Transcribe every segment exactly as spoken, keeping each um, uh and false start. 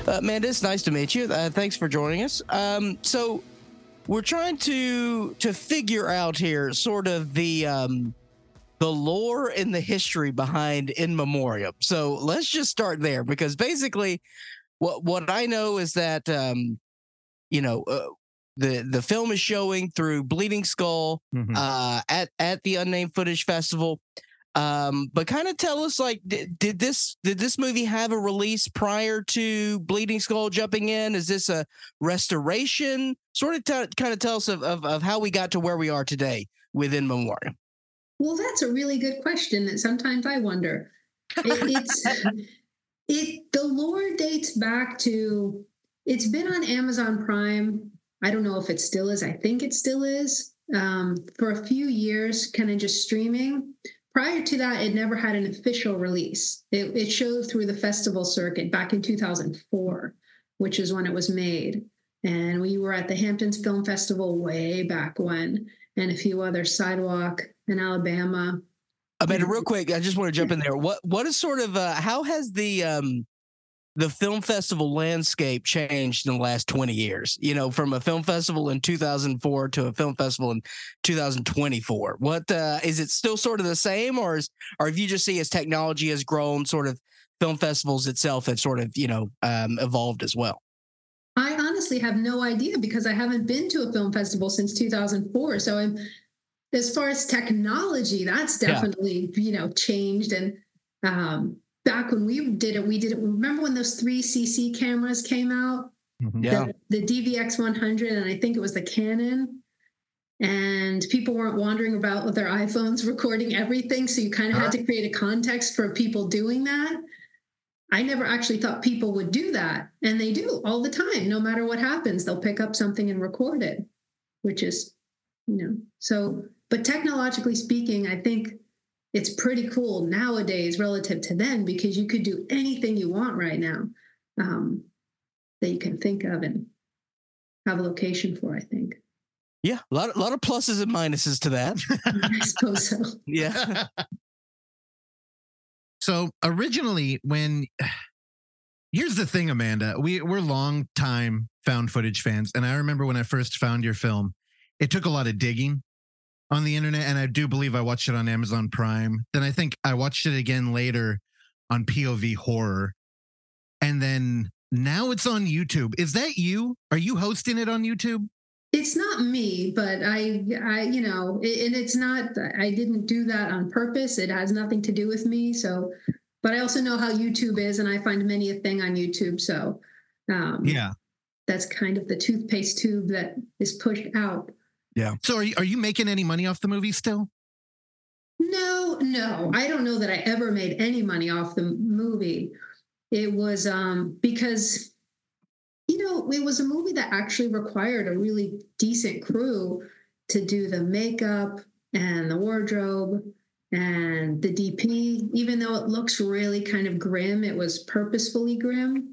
Uh, Amanda, it's nice to meet you. Uh, thanks for joining us. Um, so we're trying to to figure out here sort of the um, the lore and the history behind In Memoriam. So let's just start there, because basically what what I know is that um, you know uh, the the film is showing through Bleeding Skull Mhm. uh, at at the Unnamed Footage Festival. Um, but kind of tell us, like, did, did this did this movie have a release prior to Bleeding Skull jumping in? Is this a restoration? Sort of t- kind of tell us of, of of how we got to where we are today with In Memoriam. Well, that's a really good question that sometimes I wonder. It, it's it the lore dates back to, it's been on Amazon Prime. I don't know if it still is. I think it still is, um, for a few years, kind of just streaming. Prior to that, it never had an official release. It, it showed through the festival circuit back in two thousand four, which is when it was made. And we were at the Hamptons Film Festival way back when, and a few other, Sidewalk in Alabama. Amanda, real quick, I just want to jump in there. What what is sort of uh, how has the um, the film festival landscape changed in the last twenty years? You know, from a film festival in two thousand four to a film festival in two thousand twenty-four. What uh, is it still sort of the same, or is, or if you just see as technology has grown, sort of film festivals itself have sort of, you know, um, evolved as well? I honestly have no idea, because I haven't been to a film festival since two thousand four. So I'm, as far as technology, that's definitely, yeah. you know, changed. And um, back when we did it, we did it. Remember when those three C C cameras came out? Mm-hmm. Yeah. The, the D V X one hundred, and I think it was the Canon. And people weren't wandering about with their iPhones recording everything. So you kind of uh-huh. had to create a context for people doing that. I never actually thought people would do that. And they do all the time. No matter what happens, they'll pick up something and record it, which is, you know, so, but technologically speaking, I think it's pretty cool nowadays relative to then, because you could do anything you want right now, um, that you can think of and have a location for, I think. Yeah, a lot, a lot of pluses and minuses to that. I suppose so. Yeah. So originally, when here's the thing, Amanda, we we're long time found footage fans, and I remember when I first found your film, it took a lot of digging on the internet, and I do believe I watched it on Amazon Prime. Then I think I watched it again later on P O V Horror, and then now it's on YouTube. Is that you? Are you hosting it on YouTube? It's not me, but I, I, you know, it, and it's not, I didn't do that on purpose. It has nothing to do with me. So, but I also know how YouTube is, and I find many a thing on YouTube. So, um, yeah, that's kind of the toothpaste tube that is pushed out. Yeah. So are you, are you making any money off the movie still? No, no, I don't know that I ever made any money off the movie. It was, um, because, you know, it was a movie that actually required a really decent crew to do the makeup and the wardrobe and the D P. Even though it looks really kind of grim, it was purposefully grim.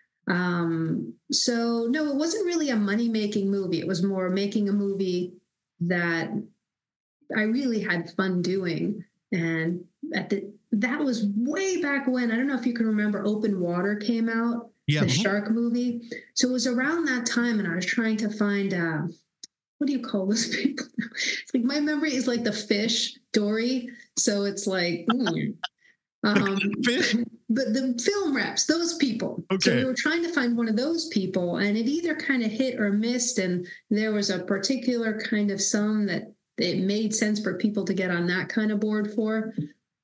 Um, so no, it wasn't really a money-making movie. It was more making a movie that I really had fun doing. And at the that was way back when, I don't know if you can remember, Open Water came out. Yeah. The shark movie. So it was around that time, and I was trying to find, uh, what do you call those people? It's like my memory is like the fish, Dory. So it's like, mm. um, Fish? But the film reps, those people. Okay. So we were trying to find one of those people, and it either kind of hit or missed. And there was a particular kind of sum that it made sense for people to get on that kind of board for.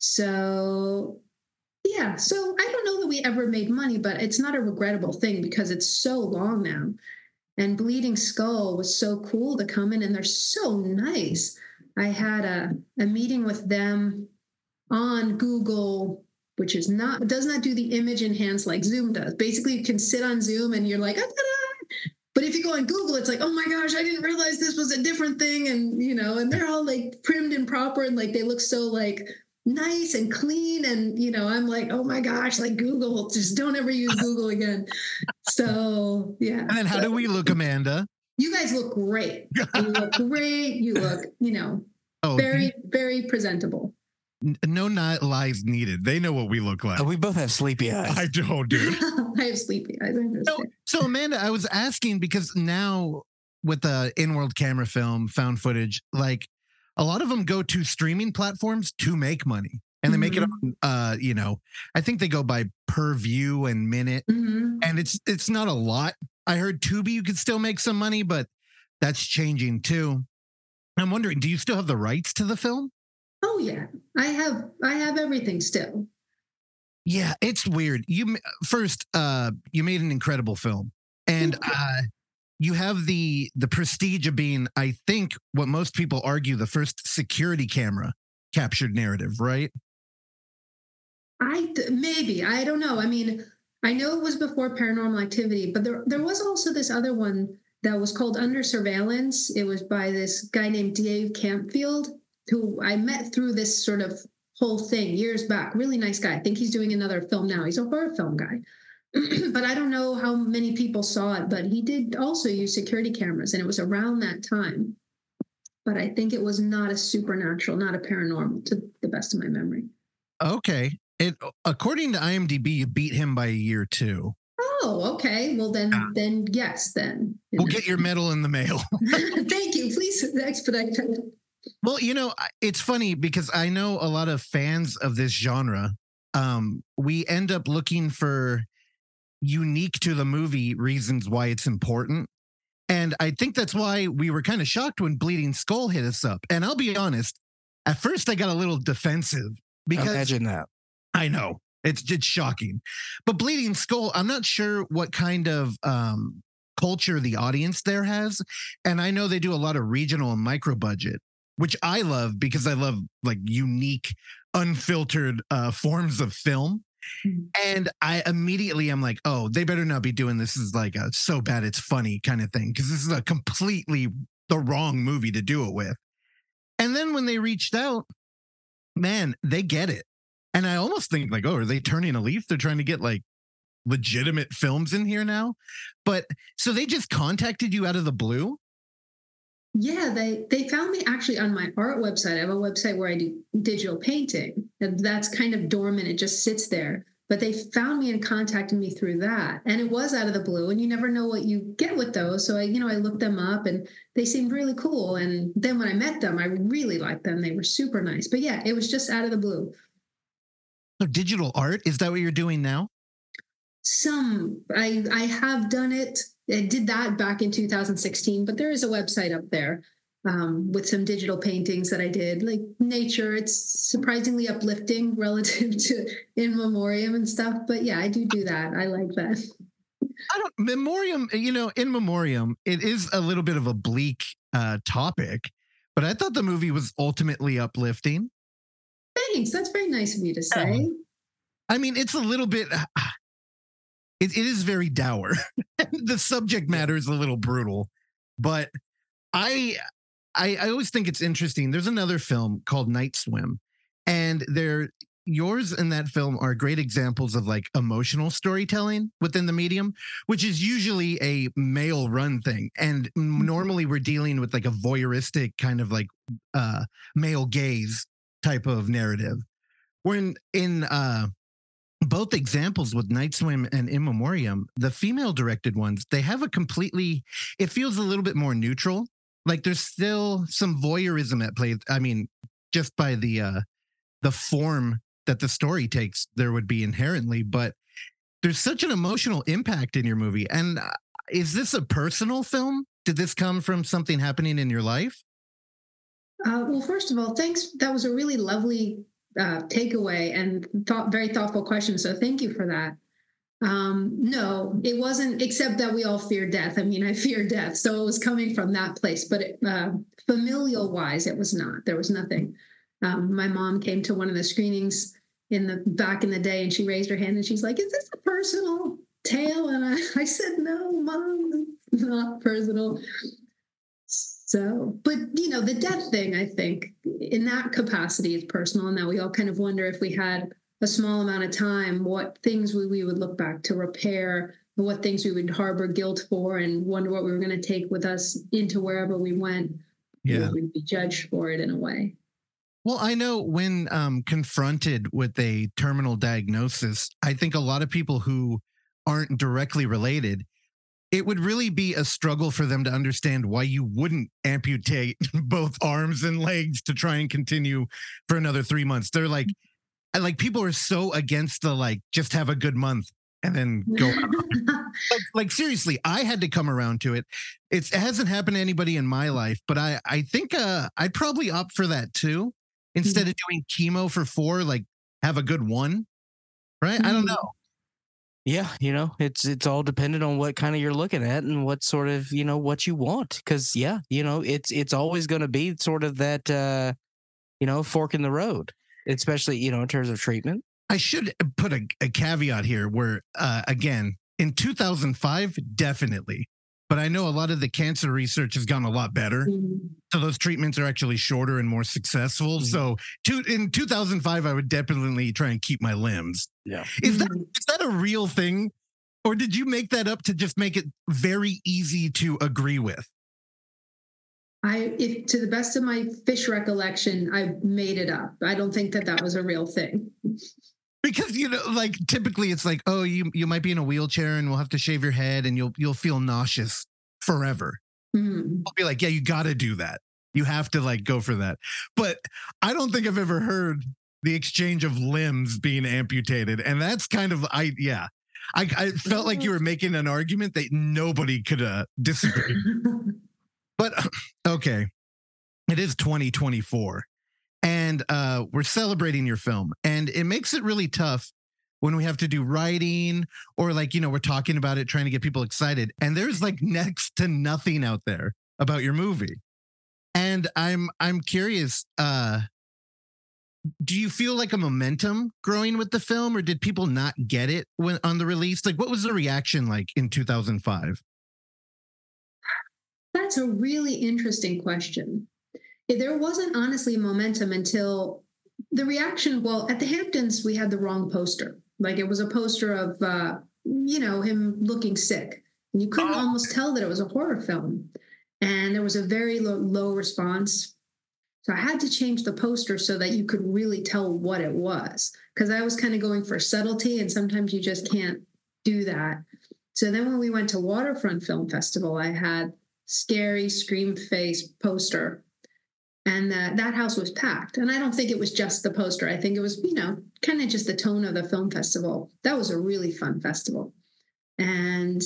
So yeah, so I don't know that we ever made money, but it's not a regrettable thing because it's so long now. And Bleeding Skull was so cool to come in, and they're so nice. I had a, a meeting with them on Google, which is not, does not do the image enhance like Zoom does. Basically, you can sit on Zoom and you're like, ah, but if you go on Google, it's like, oh my gosh, I didn't realize this was a different thing. And, you know, and they're all like primmed and proper, and like they look so like nice and clean. And, you know, I'm like, oh my gosh, like Google, just don't ever use Google again. So, yeah. And then how so, do we look, Amanda? You guys look great. You look great. You look, you know, oh, very, very presentable. N- No not lies needed. They know what we look like. Uh, we both have sleepy eyes. I don't, dude. I have sleepy eyes. I No, understand. so Amanda, I was asking because now with the in-world camera film, found footage, like a lot of them go to streaming platforms to make money, and they make it on, uh, you know, I think they go by per view and minute, Mhm. and it's it's not a lot. I heard Tubi you could still make some money, but that's changing too. I'm wondering, do you still have the rights to the film? Oh yeah, I have I have everything still. Yeah, it's weird. You m- first, uh, you made an incredible film, and uh, you have the the prestige of being, I think, what most people argue, the first security camera captured narrative, right? I d- maybe I don't know. I mean, I know it was before Paranormal Activity, but there there was also this other one that was called Under Surveillance. It was by this guy named Dave Campfield, who I met through this sort of whole thing years back. Really nice guy. I think he's doing another film now. He's a horror film guy. But I don't know how many people saw it, but he did also use security cameras, and it was around that time. But I think it was not a supernatural, not a paranormal, to the best of my memory. Okay. It according to IMDb, you beat him by a year too. Oh, okay. Well, then, Yeah. then yes, then. We'll get your medal in the mail. Thank you. Please expedite that. Well, you know, I- it's funny because I know a lot of fans of this genre. Um, we end up looking for unique to the movie reasons why it's important. And I think that's why we were kind of shocked when Bleeding Skull hit us up. And I'll be honest, at first I got a little defensive because Imagine that. I know it's just shocking. But Bleeding Skull, I'm not sure what kind of um, culture the audience there has. And I know they do a lot of regional and micro budget, which I love because I love like unique, unfiltered uh, forms of film. Mhm. And I immediately am like, oh, they better not be doing this as like a so bad it's funny kind of thing, because this is a completely the wrong movie to do it with. And then when they reached out, man, they get it. And I almost think like, oh, are they turning a leaf? They're trying to get like legitimate films in here now. But so they just contacted you out of the blue? Yeah, they they found me actually on my art website. I have a website where I do digital painting, and that's kind of dormant. It just sits there. But they found me and contacted me through that, and it was out of the blue. And you never know what you get with those. So I, you know, I looked them up, and they seemed really cool. And then when I met them, I really liked them. They were super nice. But yeah, it was just out of the blue. So digital art, is that what you're doing now? Some I I have done it. I did that back in two thousand sixteen, but there is a website up there um, with some digital paintings that I did, like nature. It's surprisingly uplifting relative to In Memoriam and stuff. But yeah, I do do that. I like that. I don't memoriam, you know, in memoriam, it is a little bit of a bleak uh topic, but I thought the movie was ultimately uplifting. Thanks. That's very nice of you to say. I mean, it's a little bit it, it is very dour. The subject matter is a little brutal, but I, I I always think it's interesting. There's another film called Night Swim, and there yours and that film are great examples of like emotional storytelling within the medium, which is usually a male run thing. And normally we're dealing with like a voyeuristic kind of like uh male gaze type of narrative. When in uh both examples with Night Swim and In Memoriam, the female directed ones, they have a completely, it feels a little bit more neutral. Like there's still some voyeurism at play. I mean, just by the uh the form that the story takes, there would be inherently, but there's such an emotional impact in your movie. And uh, is this a personal film? Did this come from something happening in your life? Uh, well, first of all, thanks. That was a really lovely uh, takeaway and thought, very thoughtful question. So thank you for that. Um, no, it wasn't, except that we all fear death. I mean, I fear death. So it was coming from that place, but it, uh, familial wise, it was not. There was nothing. Um, my mom came to one of the screenings in the back in the day, and she raised her hand and she's like, "Is this a personal tale?" And I, I said, "No, Mom, it's not personal." So, but you know, the death thing, I think in that capacity is personal, and that we all kind of wonder if we had a small amount of time, what things we, we would look back to repair, and what things we would harbor guilt for, and wonder what we were going to take with us into wherever we went. Yeah. We'd be judged for it in a way. Well, I know when um, confronted with a terminal diagnosis, I think a lot of people who aren't directly related, it would really be a struggle for them to understand why you wouldn't amputate both arms and legs to try and continue for another three months. They're like, like people are so against the like, just have a good month and then go. like, like seriously, I had to come around to it. It's, it hasn't happened to anybody in my life, but I, I think uh, I'd probably opt for that too. Instead mm-hmm. of doing chemo for four, like have a good one, right? Mm-hmm. I don't know. Yeah, you know, it's it's all dependent on what kind of you're looking at and what sort of, you know, what you want. Because yeah, you know, it's it's always going to be sort of that, uh, you know, fork in the road, especially, you know, in terms of treatment. I should put a, a caveat here where, uh, again, in two thousand five, definitely. But I know a lot of the cancer research has gone a lot better. Mm-hmm. So those treatments are actually shorter and more successful. Mm-hmm. So to, in two thousand five, I would definitely try and keep my limbs. Yeah. Is that, is that a real thing? Or did you make that up to just make it very easy to agree with? I, if to the best of my fish recollection, I made it up. I don't think that that was a real thing. Because, you know, like typically it's like, oh, you you might be in a wheelchair and we'll have to shave your head and you'll you'll feel nauseous forever. Mm-hmm. I'll be like, yeah, you got to do that. You have to like go for that. But I don't think I've ever heard the exchange of limbs being amputated. And that's kind of, I yeah, I, I felt like you were making an argument that nobody could uh, disagree. But okay, it is twenty twenty-four. And uh, we're celebrating your film. And it makes it really tough when we have to do writing or like, you know, we're talking about it, trying to get people excited. And there's like next to nothing out there about your movie. And I'm I'm curious, uh, do you feel like a momentum growing with the film or did people not get it when on the release? Like what was the reaction like in two thousand five? That's a really interesting question. There wasn't honestly momentum until the reaction. Well, at the Hamptons, we had the wrong poster. Like it was a poster of, uh, you know, him looking sick. And you couldn't oh. almost tell that it was a horror film. And there was a very low, low response. So I had to change the poster so that you could really tell what it was. Because I was kind of going for subtlety and sometimes you just can't do that. So then when we went to Waterfront Film Festival, I had scary scream face poster. And that, that house was packed. And I don't think it was just the poster. I think it was, you know, kind of just the tone of the film festival. That was a really fun festival. And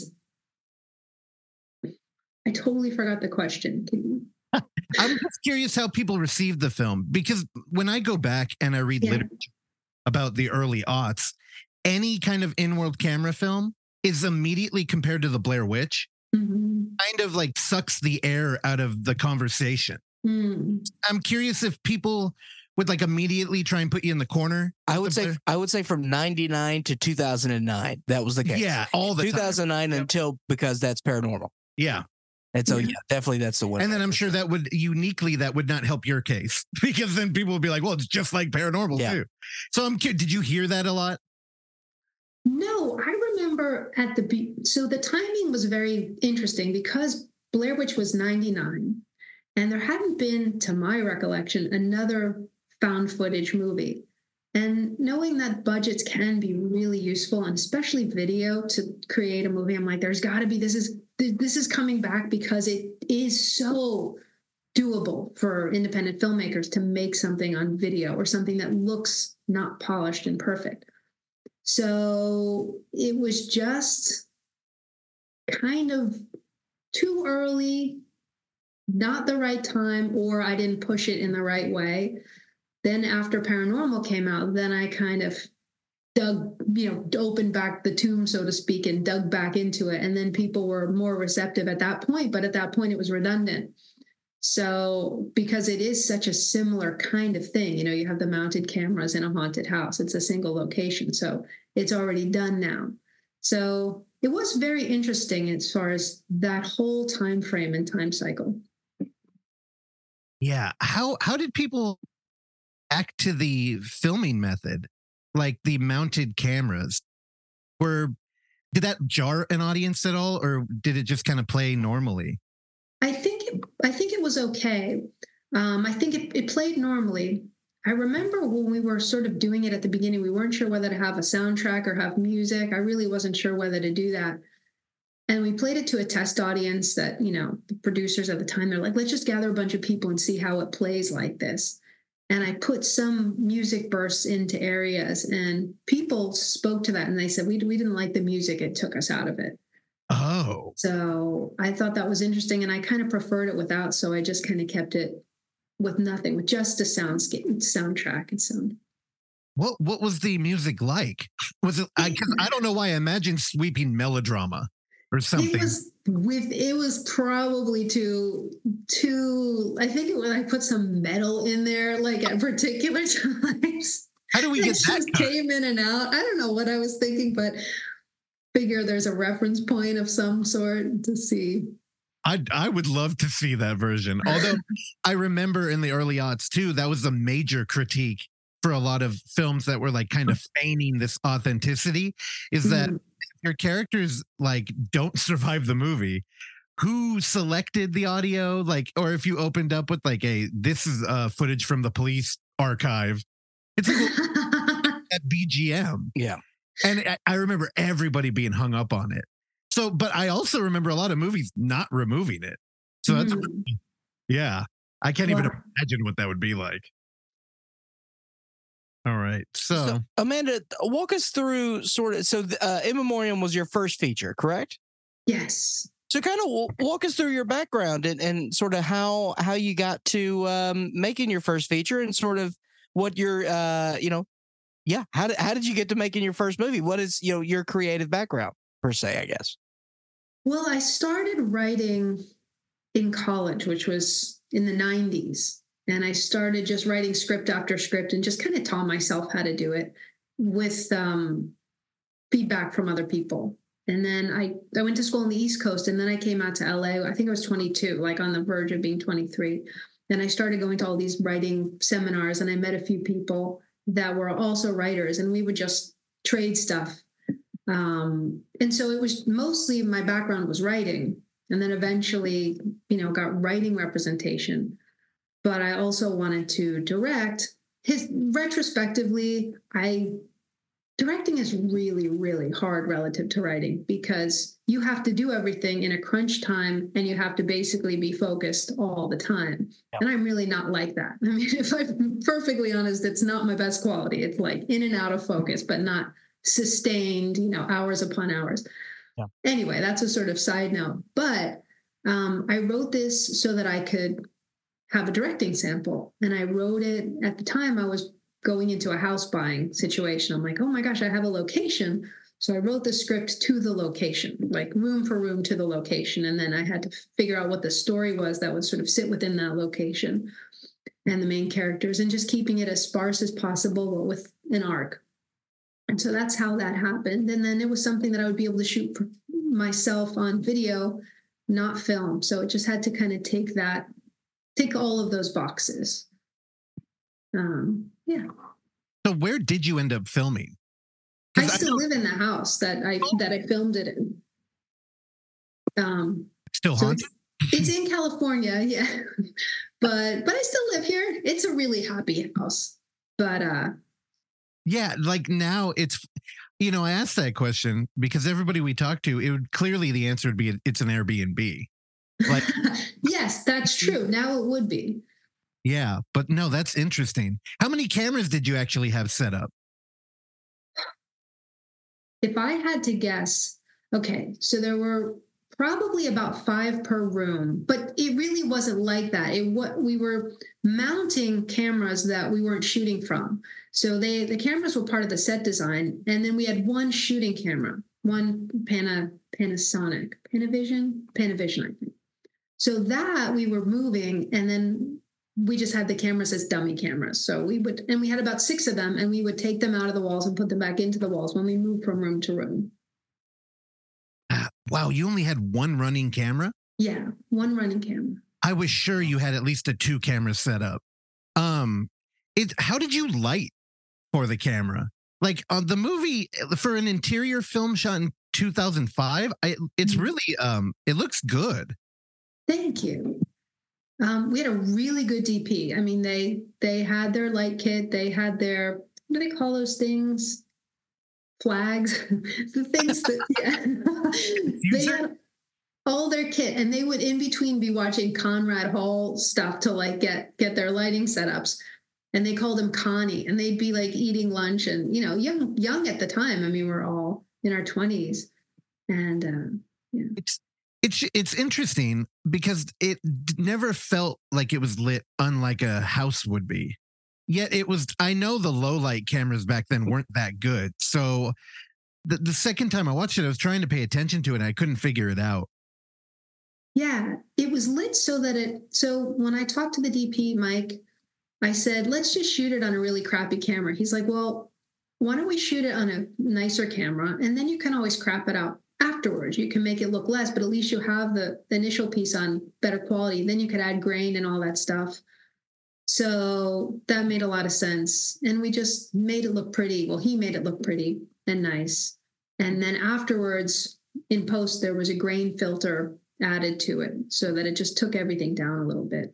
I totally forgot the question. Can you... I'm just curious how people received the film. Because when I go back and I read yeah. literature about the early aughts, any kind of in-world camera film is immediately compared to the Blair Witch. Mm-hmm. Kind of like sucks the air out of the conversation. Mm. I'm curious if people would like immediately try and put you in the corner. I would say, I would say from ninety-nine to two thousand nine, that was the case. Yeah, all the two thousand nine time. Until because that's paranormal. Yeah. And so, yeah, yeah definitely that's the one. And then I'm sure that would uniquely, that would not help your case because then people would be like, well, it's just like paranormal yeah. too. So I'm curious, did you hear that a lot? No, I remember at the, so the timing was very interesting because Blair Witch was ninety-nine. And there hadn't been, to my recollection, another found footage movie. And knowing that budgets can be really useful, and especially video, to create a movie, I'm like, there's got to be, this is this is coming back because it is so doable for independent filmmakers to make something on video or something that looks not polished and perfect. So it was just kind of too early, not the right time, or I didn't push it in the right way. Then after Paranormal came out, then I kind of dug, you know, opened back the tomb, so to speak, and dug back into it. And then people were more receptive at that point, but at that point it was redundant. So because it is such a similar kind of thing, you know, you have the mounted cameras in a haunted house. It's a single location. So it's already done now. So it was very interesting as far as that whole time frame and time cycle. Yeah. How how did people act to the filming method, like the mounted cameras? Were did that jar an audience at all, or did it just kind of play normally? I think it, I think it was okay. Um, I think it, it played normally. I remember when we were sort of doing it at the beginning, we weren't sure whether to have a soundtrack or have music. I really wasn't sure whether to do that. And we played it to a test audience that, you know, the producers at the time, they're like, let's just gather a bunch of people and see how it plays like this. And I put some music bursts into areas, and people spoke to that and they said, we, we didn't like the music. It took us out of it. Oh. So I thought that was interesting, and I kind of preferred it without. So I just kind of kept it with nothing, with just a soundscape, soundtrack and sound. What what was the music like? Was it? I cause I don't know why I imagined sweeping melodrama or something. It was with. It was probably too too. I think it was. I put some metal in there, like at particular times. How do we it get that? Just came in and out. I don't know what I was thinking, but figure there's a reference point of some sort to see. I I would love to see that version. Although I remember in the early aughts too, that was a major critique for a lot of films that were like kind of feigning this authenticity, is that Mm. your characters like don't survive the movie. Who selected the audio? Like, or if you opened up with like a this is uh footage from the police archive, it's like that B G M. Yeah. And I, I remember everybody being hung up on it. So, but I also remember a lot of movies not removing it. So that's, Mm. yeah, I can't even Wow. imagine what that would be like. All right. So, So, Amanda, walk us through sort of. So, uh, In Memoriam was your first feature, correct? Yes. So, kind of w- walk us through your background and, and sort of how how you got to um, making your first feature, and sort of what your uh, you know, yeah, how did how did you get to making your first movie? What is, you know, your creative background per se, I guess. Well, I started writing in college, which was in the nineties. And I started just writing script after script and just kind of taught myself how to do it with um, feedback from other people. And then I, I went to school on the East Coast, and then I came out to L A. I think I was twenty-two, like on the verge of being twenty-three. Then I started going to all these writing seminars, and I met a few people that were also writers, and we would just trade stuff. Um, and so it was mostly, my background was writing, and then eventually, you know, got writing representation. But I also wanted to direct. His retrospectively, I directing is really, really hard relative to writing, because you have to do everything in a crunch time, and you have to basically be focused all the time. Yeah. And I'm really not like that. I mean, if I'm perfectly honest, it's not my best quality. It's like in and out of focus, but not sustained, you know, hours upon hours. Yeah. Anyway, that's a sort of side note. But um, I wrote this so that I could have a directing sample. And I wrote it at the time I was going into a house buying situation. I'm like, oh my gosh, I have a location. So I wrote the script to the location, like room for room to the location. And then I had to figure out what the story was that would sort of sit within that location and the main characters, and just keeping it as sparse as possible, but with an arc. And so that's how that happened. And then it was something that I would be able to shoot for myself on video, not film. So it just had to kind of take that, take all of those boxes. Um, yeah. so where did you end up filming? I 'Cause I still know- live in the house that I that I filmed it in. Um, Still so haunted? it's, it's in California, yeah. But but I still live here. It's a really happy house. But uh Yeah, like now it's, you know, I asked that question because everybody we talked to, it would clearly the answer would be it's an Airbnb. Like, yes, that's true. Now it would be. yeah, but no, that's interesting. How many cameras did you actually have set up? If I had to guess, okay, so there were probably about five per room, but it really wasn't like that. It what we were mounting cameras that we weren't shooting from. So they the cameras were part of the set design, and then we had one shooting camera, one Pana Panasonic, Panavision, Panavision, I think. So that we were moving, and then we just had the cameras as dummy cameras. So we would, and we had about six of them, and we would take them out of the walls and put them back into the walls when we moved from room to room. Ah, wow, you only had one running camera? Yeah, one running camera. I was sure you had at least a two camera setup. Um, it. How did you light for the camera? Like on the movie for an interior film shot in two thousand five, I, it's really um, it looks good. Thank you. Um, we had a really good D P. I mean, they they had their light kit. They had their, what do they call those things? Flags, the things that yeah. They had all their kit, and they would in between be watching Conrad Hall stuff to like get get their lighting setups. And they called him Connie, and they'd be like eating lunch, and you know, young young at the time. I mean, we're all in our twenties, and uh, yeah. It's it's it's interesting because it never felt like it was lit, unlike a house would be. Yet it was. I know the low light cameras back then weren't that good, so the the second time I watched it, I was trying to pay attention to it, and I couldn't figure it out. Yeah, it was lit so that it. So when I talked to the D P, Mike, I said, let's just shoot it on a really crappy camera. He's like, well, why don't we shoot it on a nicer camera? And then you can always crap it out afterwards. You can make it look less, but at least you have the, the initial piece on better quality. Then you could add grain and all that stuff. So that made a lot of sense. And we just made it look pretty. Well, he made it look pretty and nice. And then afterwards, in post, there was a grain filter added to it so that it just took everything down a little bit.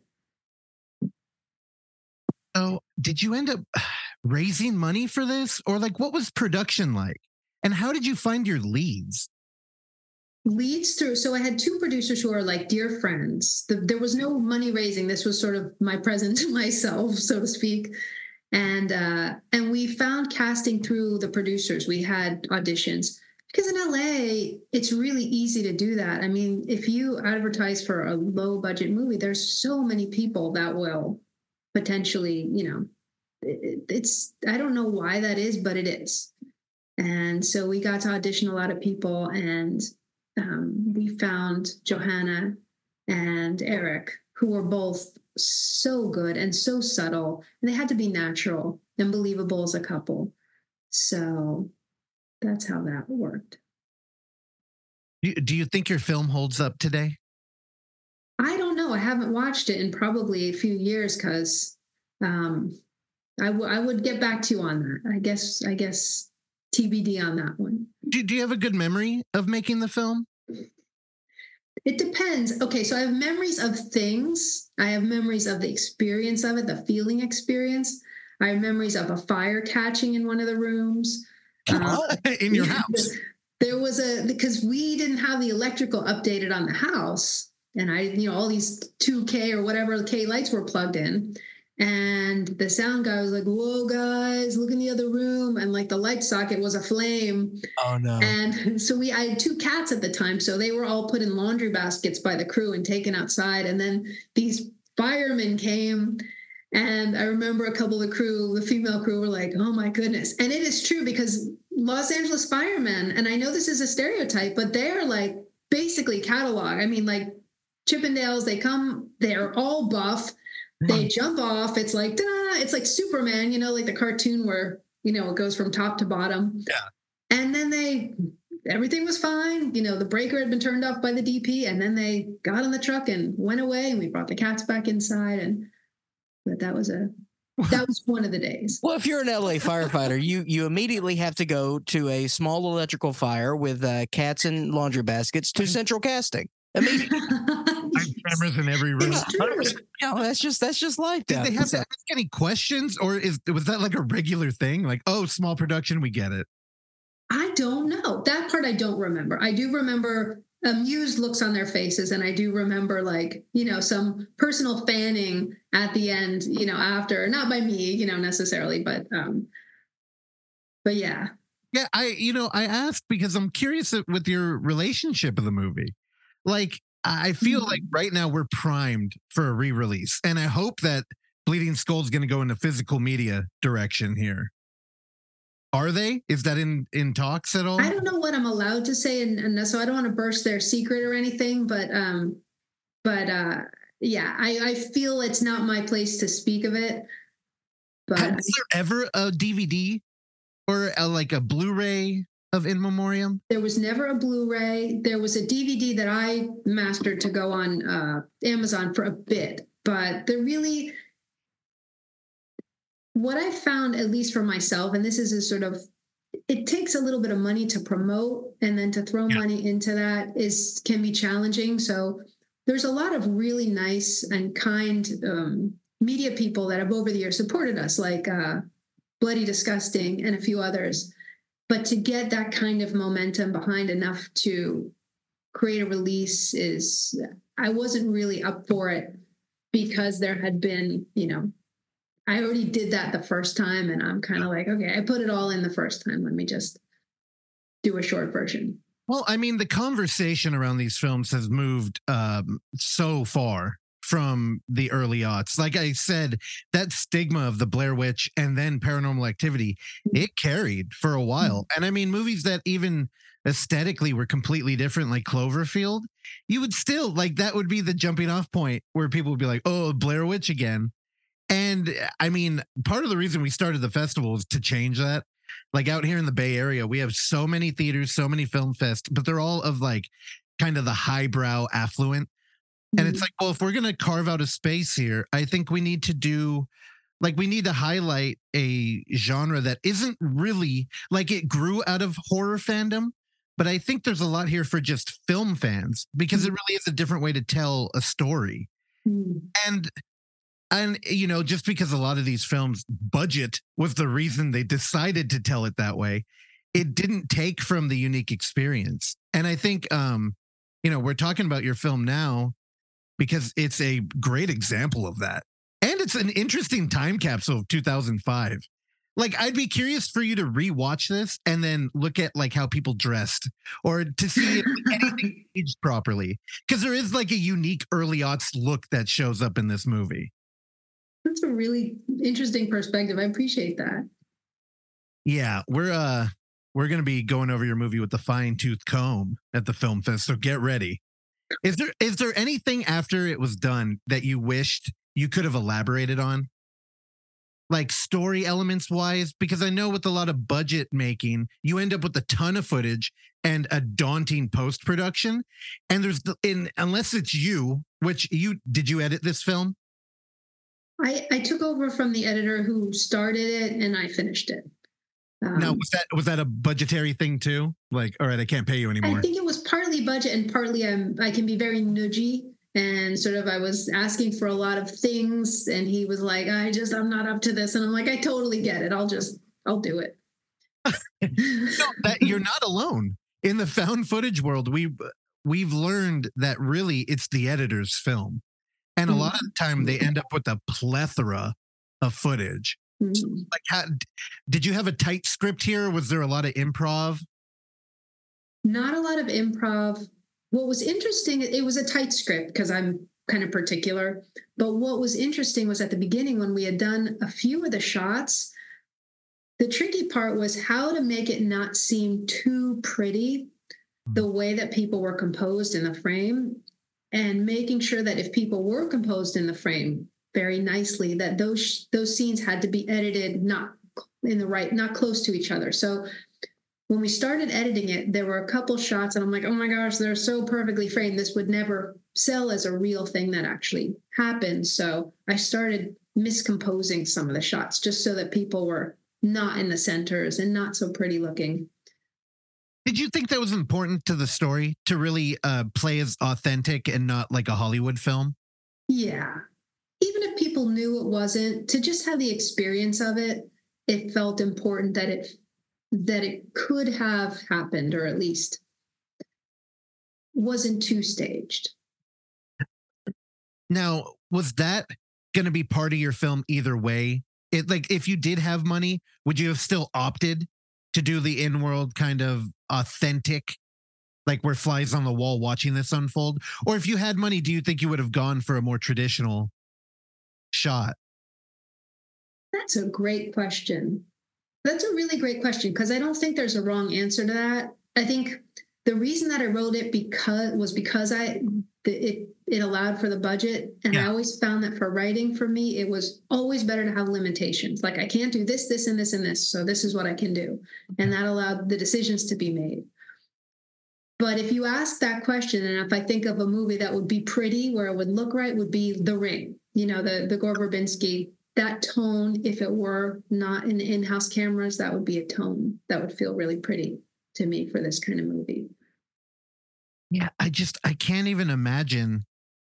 So did you end up raising money for this, or like what was production like, and how did you find your leads? Leads through. So I had two producers who are like dear friends. The, there was no money raising. This was sort of my present to myself, so to speak. And uh, and we found casting through the producers. We had auditions because in L A, it's really easy to do that. I mean, if you advertise for a low budget movie, there's so many people that will potentially, you know, it, it's, I don't know why that is, but it is. And so we got to audition a lot of people, and um, we found Johanna and Eric, who were both so good and so subtle, and they had to be natural and believable as a couple. So that's how that worked. Do you think your film holds up today? I don't know. I haven't watched it in probably a few years because um, I, w- I would get back to you on that. I guess, I guess T B D on that one. Do, do you have a good memory of making the film? It depends. Okay, so I have memories of things. I have memories of the experience of it, the feeling experience. I have memories of a fire catching in one of the rooms. Um, in your house? There was a, because we didn't have the electrical updated on the house. And I, you know, all these two K or whatever K lights were plugged in. And the sound guy was like, whoa, guys, look in the other room. And like the light socket was a flame. Oh, no. And so we, I had two cats at the time. So they were all put in laundry baskets by the crew and taken outside. And then these firemen came. And I remember a couple of the crew, the female crew were like, oh, my goodness. And it is true because Los Angeles firemen, and I know this is a stereotype, but they're like basically catalog. I mean, like Chippendales, they come, they're all buff. They jump off. It's like, da-da, it's like Superman, you know, like the cartoon where, you know, it goes from top to bottom. Yeah. And then they, everything was fine. You know, the breaker had been turned off by the D P, and then they got in the truck and went away, and we brought the cats back inside. And, but that was a, that was one of the days. Well, if you're an L A firefighter, you you immediately have to go to a small electrical fire with uh, cats and laundry baskets to central casting. Immediately. Cameras in every room. Yeah, that's just that's just life. Did they have to ask any questions, or is was that like a regular thing? Like, oh, small production, we get it. I don't know. That part I don't remember. I do remember amused looks on their faces, and I do remember, like, you know, some personal fanning at the end, you know, after, not by me, you know, necessarily, but um but yeah. Yeah, I you know, I asked because I'm curious with your relationship of the movie. Like, I feel like right now we're primed for a re-release, and I hope that Bleeding Skull is going to go in the physical media direction here. Are they? Is that in, in talks at all? I don't know what I'm allowed to say, and, and so I don't want to burst their secret or anything, but um, but uh, yeah, I, I feel it's not my place to speak of it. But Has there ever a D V D or a, like a Blu-ray of In Memoriam? There was never a Blu-ray. There was a D V D that I mastered to go on uh, Amazon for a bit, but there really, what I found, at least for myself, and this is a sort of, it takes a little bit of money to promote, and then to throw yeah. money into that is can be challenging. So there's a lot of really nice and kind um, media people that have over the years supported us, like uh, Bloody Disgusting and a few others. But to get that kind of momentum behind enough to create a release is, I wasn't really up for it because there had been, you know, I already did that the first time, and I'm kind of like, okay, I put it all in the first time. Let me just do a short version. Well, I mean, the conversation around these films has moved um, so far from the early aughts. Like I said, that stigma of the Blair Witch and then Paranormal Activity, it carried for a while. And I mean, movies that even aesthetically were completely different, like Cloverfield, you would still, like, that would be the jumping off point where people would be like, oh, Blair Witch again. And I mean, part of the reason we started the festival is to change that. Like out here in the Bay Area, we have so many theaters, so many film fests, but they're all of like kind of the highbrow affluent. And it's like, well, if we're going to carve out a space here, I think we need to do, like, we need to highlight a genre that isn't really, like, it grew out of horror fandom, but I think there's a lot here for just film fans because it really is a different way to tell a story. Mm. And, and, you know, just because a lot of these films, budget was the reason they decided to tell it that way, it didn't take from the unique experience. And I think, um, you know, we're talking about your film now because it's a great example of that. And it's an interesting time capsule of two thousand five. Like, I'd be curious for you to rewatch this and then look at like how people dressed or to see if anything aged properly. Because there is like a unique early aughts look that shows up in this movie. That's a really interesting perspective. I appreciate that. Yeah, we're uh we're gonna be going over your movie with the fine tooth comb at the film fest. So get ready. Is there is there anything after it was done that you wished you could have elaborated on? Like story elements wise? Because I know with a lot of budget making, you end up with a ton of footage and a daunting post production. And there's the, in unless it's you, which you did you edit this film? I, I took over from the editor who started it and I finished it. Um, now was that was that a budgetary thing too? Like, all right, I can't pay you anymore. I think it was partly budget and partly I'm, I can be very nudgy and sort of I was asking for a lot of things and he was like, I just, I'm not up to this. And I'm like, I totally get it. I'll just, I'll do it. No, that you're not alone. In the found footage world, we we've learned that really it's the editor's film. And a lot of the time they end up with a plethora of footage. Mm-hmm. Like, how, did you have a tight script here? Or was there a lot of improv? Not a lot of improv. What was interesting, it was a tight script because I'm kind of particular. But what was interesting was at the beginning when we had done a few of the shots, the tricky part was how to make it not seem too pretty, the way that people were composed in the frame, and making sure that if people were composed in the frame very nicely, that those those scenes had to be edited not in the right, not close to each other. So when we started editing it, there were a couple shots and I'm like, oh my gosh, they're so perfectly framed. This would never sell as a real thing that actually happened. So I started miscomposing some of the shots just so that people were not in the centers and not so pretty looking. Did you think that was important to the story to really uh, play as authentic and not like a Hollywood film? Yeah. Even if people knew it wasn't, to just have the experience of it, it felt important that it that it could have happened, or at least wasn't too staged. Now, was that going to be part of your film either way? It like if you did have money, would you have still opted to do the in-world kind of authentic, like we're flies on the wall watching this unfold? Or if you had money, do you think you would have gone for a more traditional shot? That's a great question. That's a really great question because I don't think there's a wrong answer to that. I think the reason that I wrote it because was because I it it allowed for the budget, and yeah. I always found that for writing for me it was always better to have limitations. Like I can't do this, this, and this, and this, so this is what I can do, and that allowed the decisions to be made. But if you ask that question, and if I think of a movie that would be pretty, where it would look right, would be The Ring. You know, the the Gore Verbinski. That tone, if it were not in in-house cameras, that would be a tone that would feel really pretty to me for this kind of movie. Yeah, I just, I can't even imagine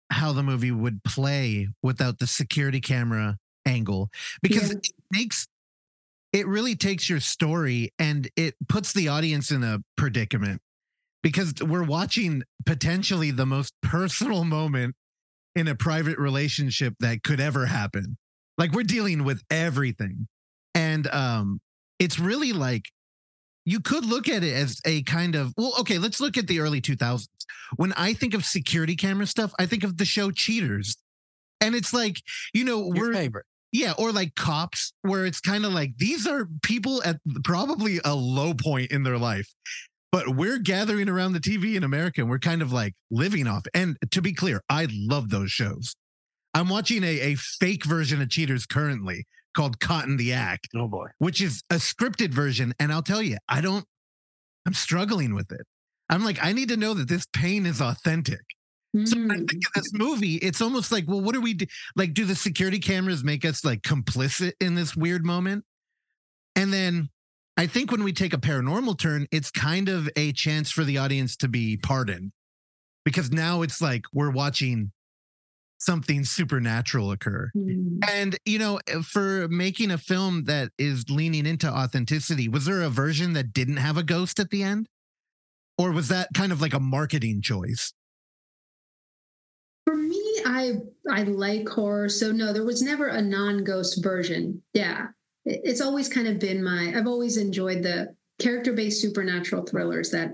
how the movie would play without the security camera angle, because Yeah. it makes it really takes your story and it puts the audience in a predicament, because we're watching potentially the most personal moment in a private relationship that could ever happen. Like, we're dealing with everything. And um it's really like, you could look at it as a kind of, well, okay, let's look at the early two thousands. When I think of security camera stuff, I think of the show Cheaters. And it's like, you know, Your we're favorite. yeah, or like Cops, where it's kind of like, these are people at probably a low point in their life, but we're gathering around the T V in America and we're kind of like living off it. And to be clear, I love those shows. I'm watching a, a fake version of Cheaters currently called Caught in the Act, Oh boy. which is a scripted version. And I'll tell you, I don't, I'm struggling with it. I'm like, I need to know that this pain is authentic. So when I Mm. think of this movie, it's almost like, well, what are we do? Like, do the security cameras make us like complicit in this weird moment? And then I think when we take a paranormal turn, it's kind of a chance for the audience to be pardoned, because now it's like we're watching something supernatural occur. Mm. And, you know, for making a film that is leaning into authenticity, was there a version that didn't have a ghost at the end? Or was that kind of like a marketing choice? For me, I I like horror, so no, there was never a non-ghost version. Yeah, It- it's always kind of been my. I've always enjoyed the character-based supernatural thrillers that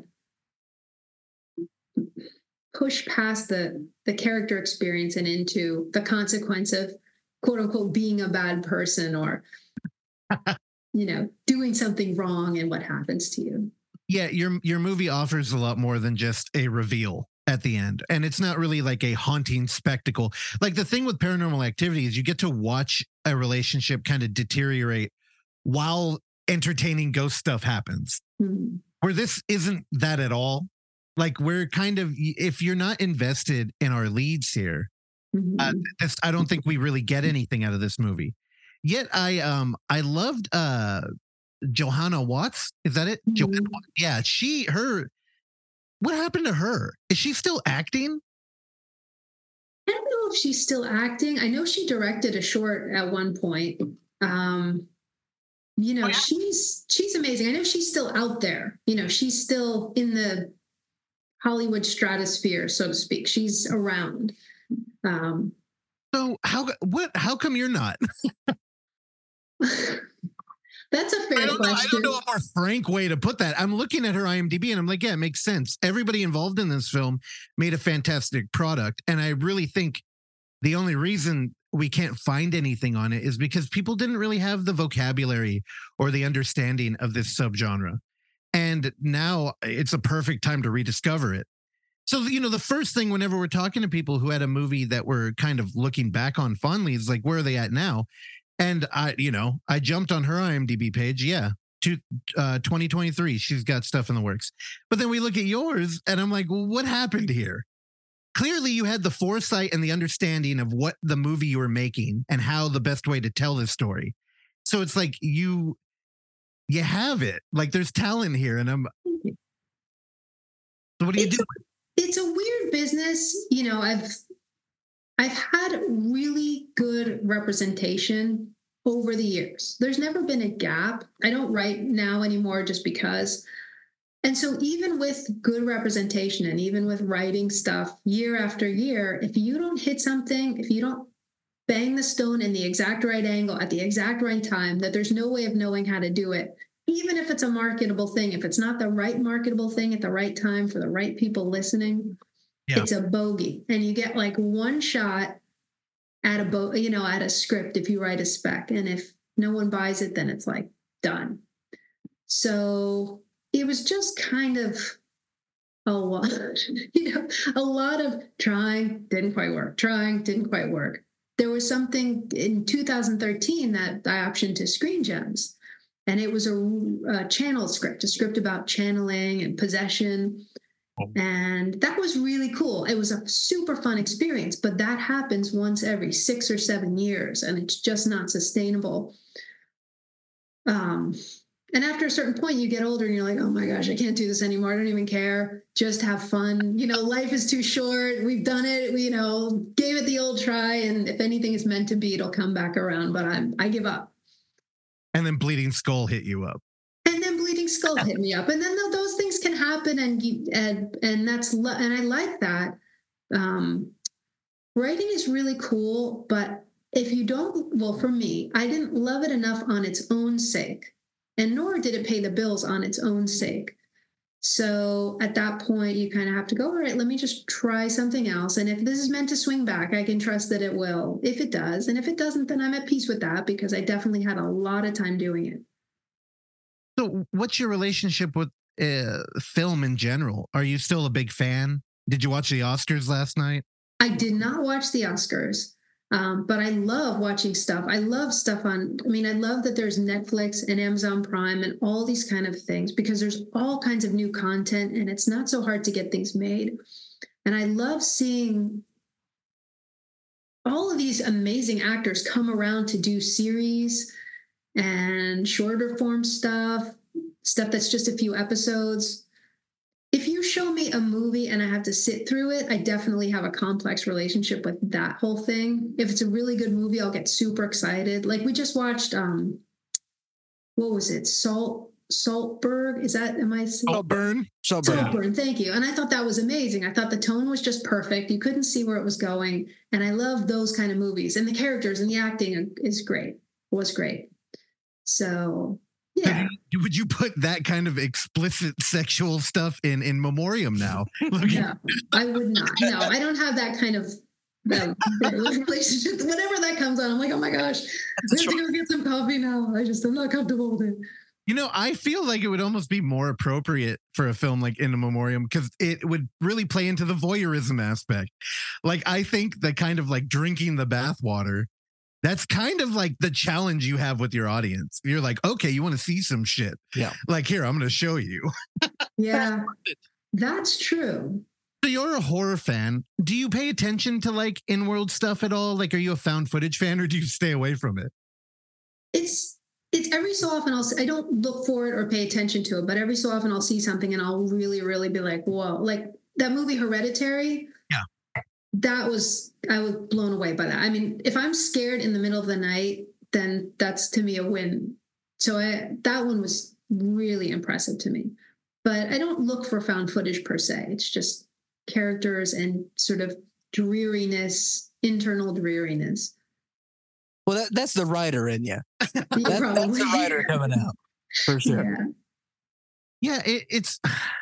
push past the the character experience and into the consequence of quote unquote being a bad person, or you know, doing something wrong and what happens to you. Yeah, your your movie offers a lot more than just a reveal at the end. And it's not really like a haunting spectacle. Like, the thing with Paranormal Activity is you get to watch a relationship kind of deteriorate while entertaining ghost stuff happens. Mm. Where this isn't that at all. Like, we're kind of, if you're not invested in our leads here, Mhm. uh, this, I don't think we really get anything out of this movie. Yet I um I loved uh Johanna Watts. Is that it? Mhm. Johanna Watts? Yeah, she her what happened to her? Is she still acting? I don't know if she's still acting. I know she directed a short at one point. Um, you know, Oh, yeah? she's she's amazing. I know she's still out there. You know, she's still in the Hollywood stratosphere, so to speak. She's around. Um, So how what how come you're not? that's a fair I don't know. I question. don't know a more frank way to put that. I'm looking at her IMDb and I'm like, yeah, it makes sense. Everybody involved in this film made a fantastic product. And I really think the only reason we can't find anything on it is because people didn't really have the vocabulary or the understanding of this subgenre. And now it's a perfect time to rediscover it. So, you know, the first thing whenever we're talking to people who had a movie that we're kind of looking back on fondly is like, where are they at now? And I, you know, I jumped on her IMDb page. Yeah. To uh, twenty twenty-three, she's got stuff in the works. But then we look at yours and I'm like, well, what happened here? Clearly you had the foresight and the understanding of what the movie you were making and how the best way to tell this story. So it's like you, you have it. Like, there's talent here. And I'm, so what do you It's do? a, it's a weird business. You know, I've I've had really good representation over the years. There's never been a gap. I don't write now anymore just because. And so even with good representation and even with writing stuff year after year, if you don't hit something, if you don't bang the stone in the exact right angle at the exact right time, that there's no way of knowing how to do it, even if it's a marketable thing, if it's not the right marketable thing at the right time for the right people listening, Yeah. it's a bogey. And you get like one shot at a bo- you know, at a script if you write a spec. And if no one buys it, then it's like done. So it was just kind of a lot, you know, a lot of trying, didn't quite work, trying, didn't quite work. There was something in two thousand thirteen that I optioned to Screen Gems. And it was a, a channel script, a script about channeling and possession. And that was really cool. It was a super fun experience, but that happens once every six or seven years, and it's just not sustainable. Um, And after a certain point, you get older and you're like, oh my gosh, I can't do this anymore. I don't even care. Just have fun. You know, life is too short. We've done it. We, you know, gave it the old try. And if anything is meant to be, it'll come back around. But I'm, I give up. And then Bleeding Skull hit you up. And then Bleeding Skull hit me up. And then those things can happen. And, you, and, and that's, and I like that. Um, writing is really cool. But if you don't, well, for me, I didn't love it enough on its own sake. And nor did it pay the bills on its own sake. So at that point, you kind of have to go, all right, let me just try something else. And if this is meant to swing back, I can trust that it will, if it does. And if it doesn't, then I'm at peace with that because I definitely had a lot of time doing it. So what's your relationship with uh, film in general? Are you still a big fan? Did you watch the Oscars last night? I did not watch the Oscars. Um, but I love watching stuff. I love stuff on, I mean, I love that there's Netflix and Amazon Prime and all these kind of things because there's all kinds of new content and it's not so hard to get things made. And I love seeing all of these amazing actors come around to do series and shorter form stuff, stuff that's just a few episodes. If you show me a movie and I have to sit through it, I definitely have a complex relationship with that whole thing. If it's a really good movie, I'll get super excited. Like we just watched, um, what was it? Salt, Saltburn? Is that, am I? Saltburn. Saltburn. Saltburn, thank you. And I thought that was amazing. I thought the tone was just perfect. You couldn't see where it was going. And I love those kind of movies. And the characters and the acting is great, was great. So... yeah. Would you put that kind of explicit sexual stuff in in Memoriam now? No, I would not. No, I don't have that kind of that relationship. Whenever that comes on, I'm like, oh my gosh, we have to go get some coffee now. I just am not comfortable with it. You know, I feel like it would almost be more appropriate for a film like In a Memoriam because it would really play into the voyeurism aspect. Like, I think the kind of like drinking the bathwater. That's kind of like the challenge you have with your audience. You're like, okay, you want to see some shit. Yeah. Like, here, I'm going to show you. Yeah, that's true. So you're a horror fan. Do you pay attention to like in-world stuff at all? Like, are you a found footage fan or do you stay away from it? It's it's every so often I'll I don't look for it or pay attention to it, but every so often I'll see something and I'll really, really be like, whoa. Like that movie Hereditary. Yeah. That was, I was blown away by that. I mean, if I'm scared in the middle of the night, then that's to me a win. So I, that one was really impressive to me. But I don't look for found footage per se. It's just characters and sort of dreariness, internal dreariness. Well, that, that's the writer in you. That, Probably. that's the writer coming out for sure. Yeah, Yeah, it, it's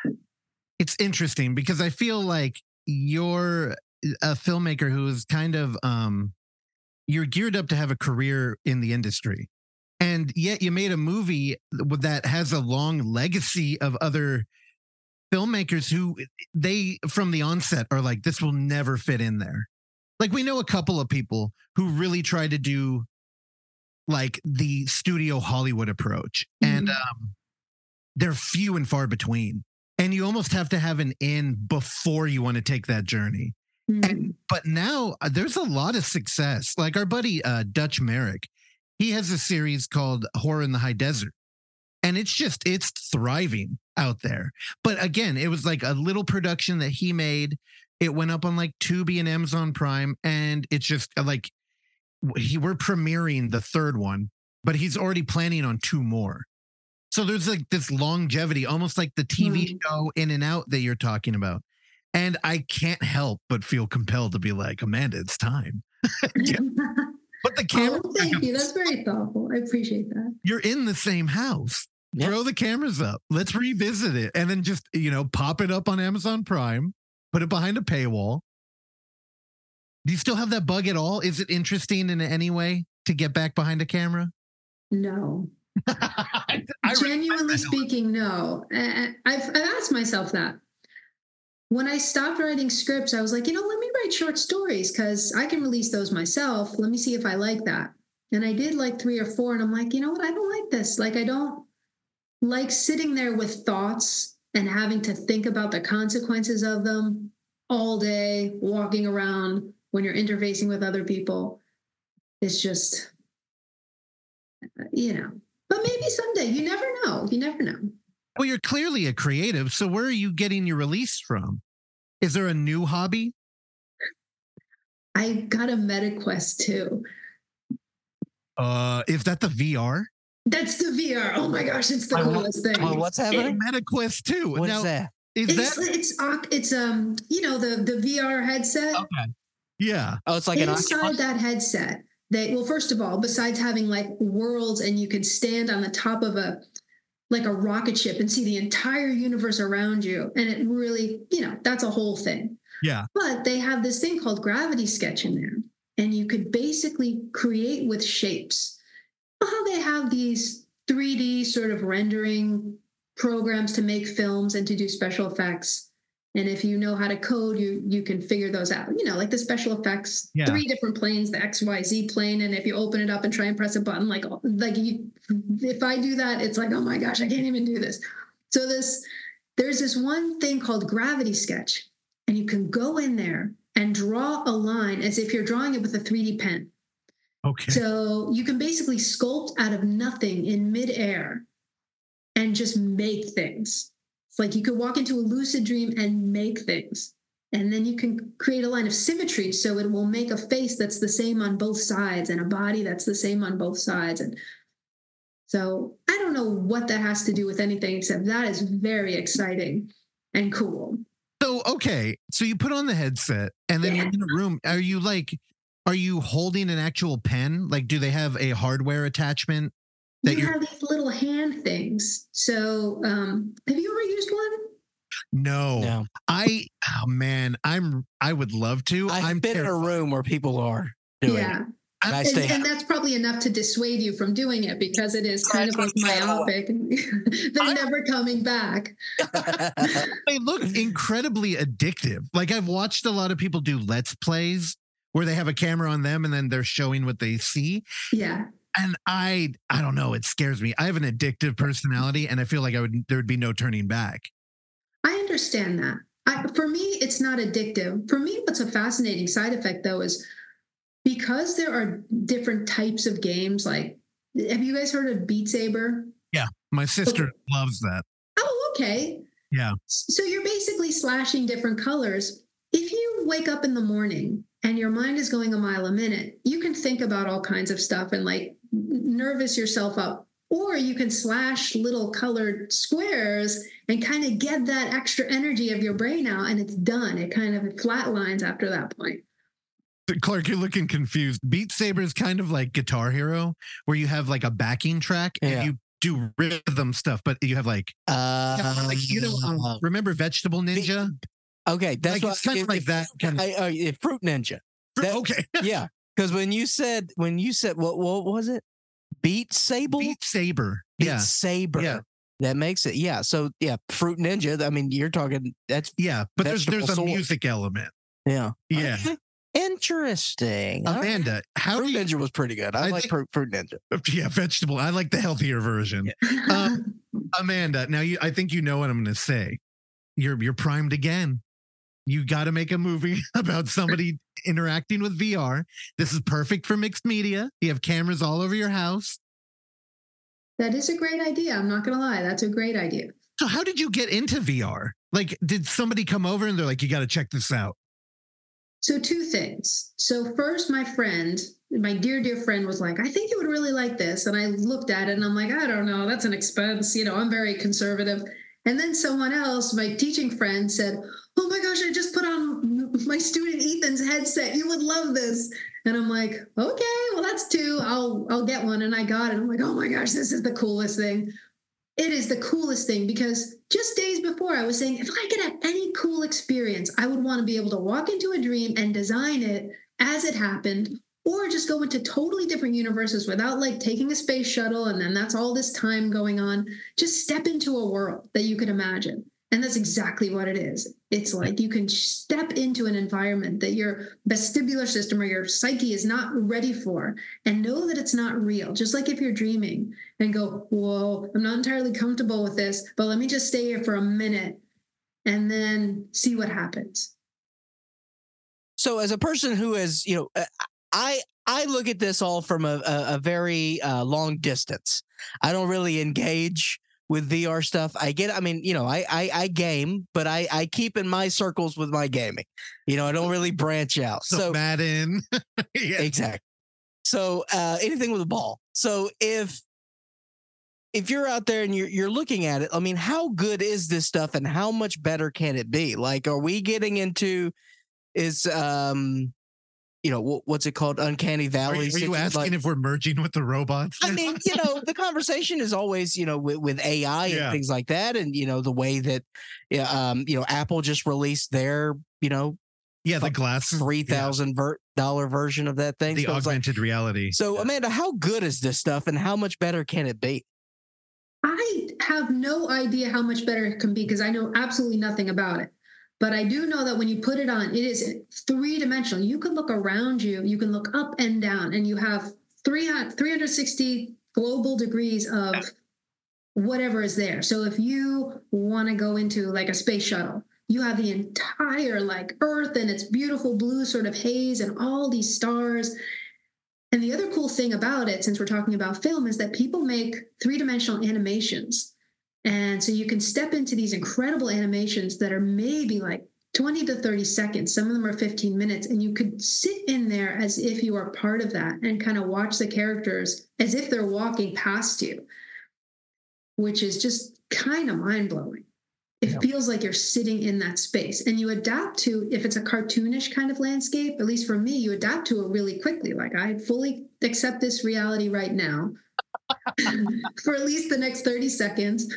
it's interesting because I feel like you're a filmmaker who is kind of um you're geared up to have a career in the industry, and yet you made a movie that has a long legacy of other filmmakers who they from the onset are like, this will never fit in there. Like we know a couple of people who really try to do like the studio Hollywood approach, mm-hmm. and um they're few and far between, and you almost have to have an in before you want to take that journey. Mm-hmm. And, but now uh, there's a lot of success. Like our buddy uh, Dutch Merrick, he has a series called Horror in the High Desert, and it's just it's thriving out there. But again, it was like a little production that he made. It went up on like Tubi and Amazon Prime, and it's just like he we're premiering the third one, but he's already planning on two more. So there's like this longevity, almost like the T V mm. show In and Out that you're talking about. And I can't help but feel compelled to be like, Amanda, it's time. Yeah. But the camera. Oh, thank you. That's very thoughtful. I appreciate that. You're in the same house. Yep. Throw the cameras up. Let's revisit it. And then just, you know, pop it up on Amazon Prime, put it behind a paywall. Do you still have that bug at all? Is it interesting in any way to get back behind a camera? No. I, Genuinely speaking, no. I've, I've asked myself that. When I stopped writing scripts, I was like, you know, let me write short stories because I can release those myself. Let me see if I like that. And I did like three or four. And I'm like, you know what? I don't like this. Like, I don't like sitting there with thoughts and having to think about the consequences of them all day, walking around when you're interfacing with other people. It's just, you know. But maybe someday. You never know. You never know. Well, you're clearly a creative. So where are you getting your release from? Is there a new hobby? I got a MetaQuest too. Uh, is that the V R? That's the V R. Oh my gosh, it's the Wait, what- coolest thing. Well, what's happening? MetaQuest two. What now, is that? Is It's that it's oc- it's um you know the the V R headset. okay? Yeah. Oh, it's like an Inside Oculus? that headset, they well, first of all, besides having like worlds and you could stand on the top of a like a rocket ship and see the entire universe around you, and it really, you know, that's a whole thing. Yeah. But they have this thing called Gravity Sketch in there, and you could basically create with shapes. You know how they have these three D sort of rendering programs to make films and to do special effects. And if you know how to code, you you can figure those out. You know, like the special effects, Yeah. three different planes, the X, Y, Z plane. And if you open it up and try and press a button, like like you, if I do that, it's like, oh my gosh, I can't even do this. So this there's this one thing called Gravity Sketch, and you can go in there and draw a line as if you're drawing it with a three D pen. Okay. So you can basically sculpt out of nothing in midair and just make things. It's like you could walk into a lucid dream and make things. And then you can create a line of symmetry so it will make a face that's the same on both sides and a body that's the same on both sides. And so I don't know what that has to do with anything, except that is very exciting and cool. So okay, so you put on the headset, and then Yeah. you're in a room. Are you like, are you holding an actual pen? Like, do they have a hardware attachment? That You you're have these little hand things. So um, have you ever used one? no, No. I oh man, I'm I would love to. I've I'm been in a terrified. room where people are doing it. Yeah. And I And, stay and that's probably enough to dissuade you from doing it because it is kind of like myopic. And they're never coming back. They look incredibly addictive. Like I've watched a lot of people do let's plays where they have a camera on them and then they're showing what they see. Yeah. And I I don't know, it scares me. I have an addictive personality and I feel like I would there would be no turning back. I understand that. I, for me, it's not addictive. For me, what's a fascinating side effect, though, is because there are different types of games. Like, have you guys heard of Beat Saber? Yeah, my sister Okay. loves that. Oh, okay. Yeah. So you're basically slashing different colors. If you wake up in the morning and your mind is going a mile a minute, you can think about all kinds of stuff and like nervous yourself up. Or you can slash little colored squares and kind of get that extra energy of your brain out, and it's done. It kind of flatlines after that point. Clark, you're looking confused. Beat Saber is kind of like Guitar Hero, where you have like a backing track Yeah. and you do rhythm stuff, but you have like, Uh, like you know, um, remember Vegetable Ninja? okay, that's Like, what it's kind of like that kind of. I, uh, Fruit Ninja. that- Okay, Yeah, because when you said when you said what what was it? Beat Saber. Beat Saber. Beat Yeah, Saber. Yeah. That makes it. Yeah. So yeah, Fruit Ninja. I mean, you're talking. That's yeah, but there's there's a Vegetable sword. music element. yeah. Yeah, Okay. Interesting. All right. Amanda, how do Fruit you? Ninja was pretty good. I, I like think- Fruit, Fruit Ninja. Yeah, vegetable. I like the healthier version. Um, Amanda, now you, I think you know what I'm going to say. You're you're primed again. You got to make a movie about somebody interacting with V R. This is perfect for mixed media. You have cameras all over your house. That is a great idea. I'm not going to lie. That's a great idea. So how did you get into V R? Like, did somebody come over and they're like, you got to check this out? So two things. So first, my friend, my dear, dear friend was like, I think you would really like this. And I looked at it and I'm like, I don't know. That's an expense. You know, I'm very conservative. And then someone else, my teaching friend, said, oh my gosh, I just put on my student Ethan's headset. You would love this. And I'm like, okay, well, that's two. I'll I'll get one. And I got it. I'm like, oh my gosh, this is the coolest thing. It is the coolest thing because just days before I was saying, if I could have any cool experience, I would want to be able to walk into a dream and design it as it happened, or just go into totally different universes without like taking a space shuttle. And then that's all this time going on. Just step into a world that you could imagine. And that's exactly what it is. It's like you can step into an environment that your vestibular system or your psyche is not ready for and know that it's not real. Just like if you're dreaming and go, whoa, I'm not entirely comfortable with this, but let me just stay here for a minute and then see what happens. So as a person who has, you know, uh, I I look at this all from a, a, a very uh, long distance. I don't really engage with V R stuff. I get, I mean, you know, I, I, I game, but I, I keep in my circles with my gaming. You know, I don't really branch out. So, So Madden. Yeah. exactly. So uh, anything with a ball. So if if you're out there and you're you're looking at it, I mean, how good is this stuff, and how much better can it be? Like, are we getting into is um you know what, what's it called, uncanny Are, valley? you- are you asking like, if we're merging with the robots? I mean, you know, the conversation is always, you know, with, with A I and Yeah. things like that, and you know the way that, yeah, um, you know, Apple just released their, you know, yeah, the glasses. three thousand ver- dollar version of that thing. The So, it's like, augmented reality. so Amanda, how good is this stuff, and how much better can it be? I have no idea how much better it can be because I know absolutely nothing about it. But I do know that when you put it on, it is three dimensional. You can look around you, you can look up and down, and you have three hundred sixty global degrees of whatever is there. So if you want to go into like a space shuttle, you have the entire like Earth and its beautiful blue sort of haze and all these stars. And the other cool thing about it, since we're talking about film, is that people make three-dimensional animations. And so you can step into these incredible animations that are maybe like twenty to thirty seconds. Some of them are fifteen minutes. And you could sit in there as if you are part of that and kind of watch the characters as if they're walking past you, which is just kind of mind-blowing. It Yeah. feels like you're sitting in that space, and you adapt to, if it's a cartoonish kind of landscape, at least for me, you adapt to it really quickly. Like, I fully accept this reality right now for at least the next thirty seconds.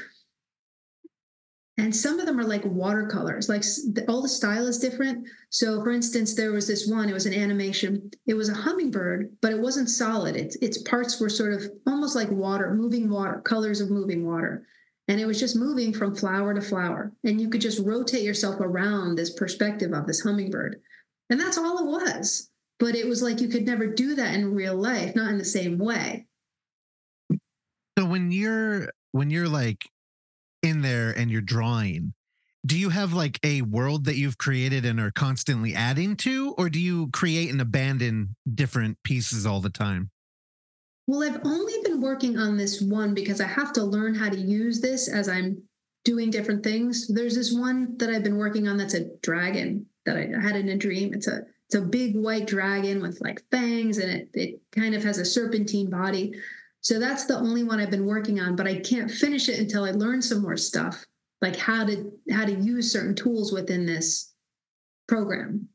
And some of them are like watercolors, like all the style is different. So for instance, there was this one, it was an animation. It was a hummingbird, but it wasn't solid. Its, its parts were sort of almost like water, moving water, colors of moving water. And it was just moving from flower to flower. And you could just rotate yourself around this perspective of this hummingbird. And that's all it was. But it was like you could never do that in real life, not in the same way. So when you're when you're like in there and you're drawing, do you have like a world that you've created and are constantly adding to, or do you create and abandon different pieces all the time? Well, I've only been working on this one because I have to learn how to use this as I'm doing different things. There's this one that I've been working on that's a dragon that I had in a dream. It's a it's a big white dragon with like fangs, and it it kind of has a serpentine body. So that's the only one I've been working on, but I can't finish it until I learn some more stuff, like how to how to use certain tools within this program.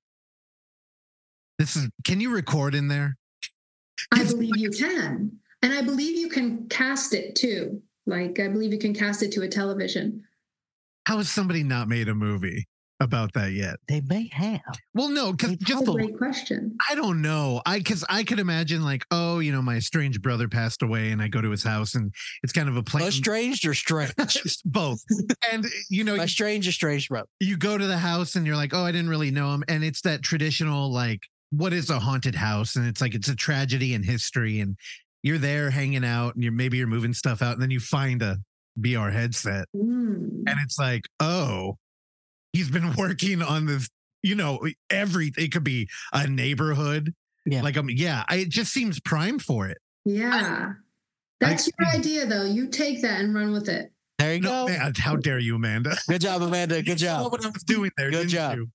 This is can you record in there? I believe you can. And I believe you can cast it too. Like, I believe you can cast it to a television. How has somebody not made a movie about that yet? They may have. Well, no, because That's just That's a the, great question. I don't know. I because I could imagine like, oh, you know, my estranged brother passed away, and I go to his house, and it's kind of a plain Estranged or strange? both. And you know, My strange, estranged brother. you go to the house, and you're like, oh, I didn't really know him, and it's that traditional like, what is a haunted house? And it's like it's a tragedy in history, and you're there hanging out, and you're maybe you're moving stuff out, and then you find a V R headset, Mm. and it's like, oh, he's been working on this. You know, every it could be a neighborhood. Yeah. Like, um, yeah, I, it just seems prime for it. Yeah. That's I- your idea, though. You take that and run with it. There you No, go. man, how dare you, Amanda? Good job, Amanda. Good You saw job. what I was doing there. Good didn't job. you?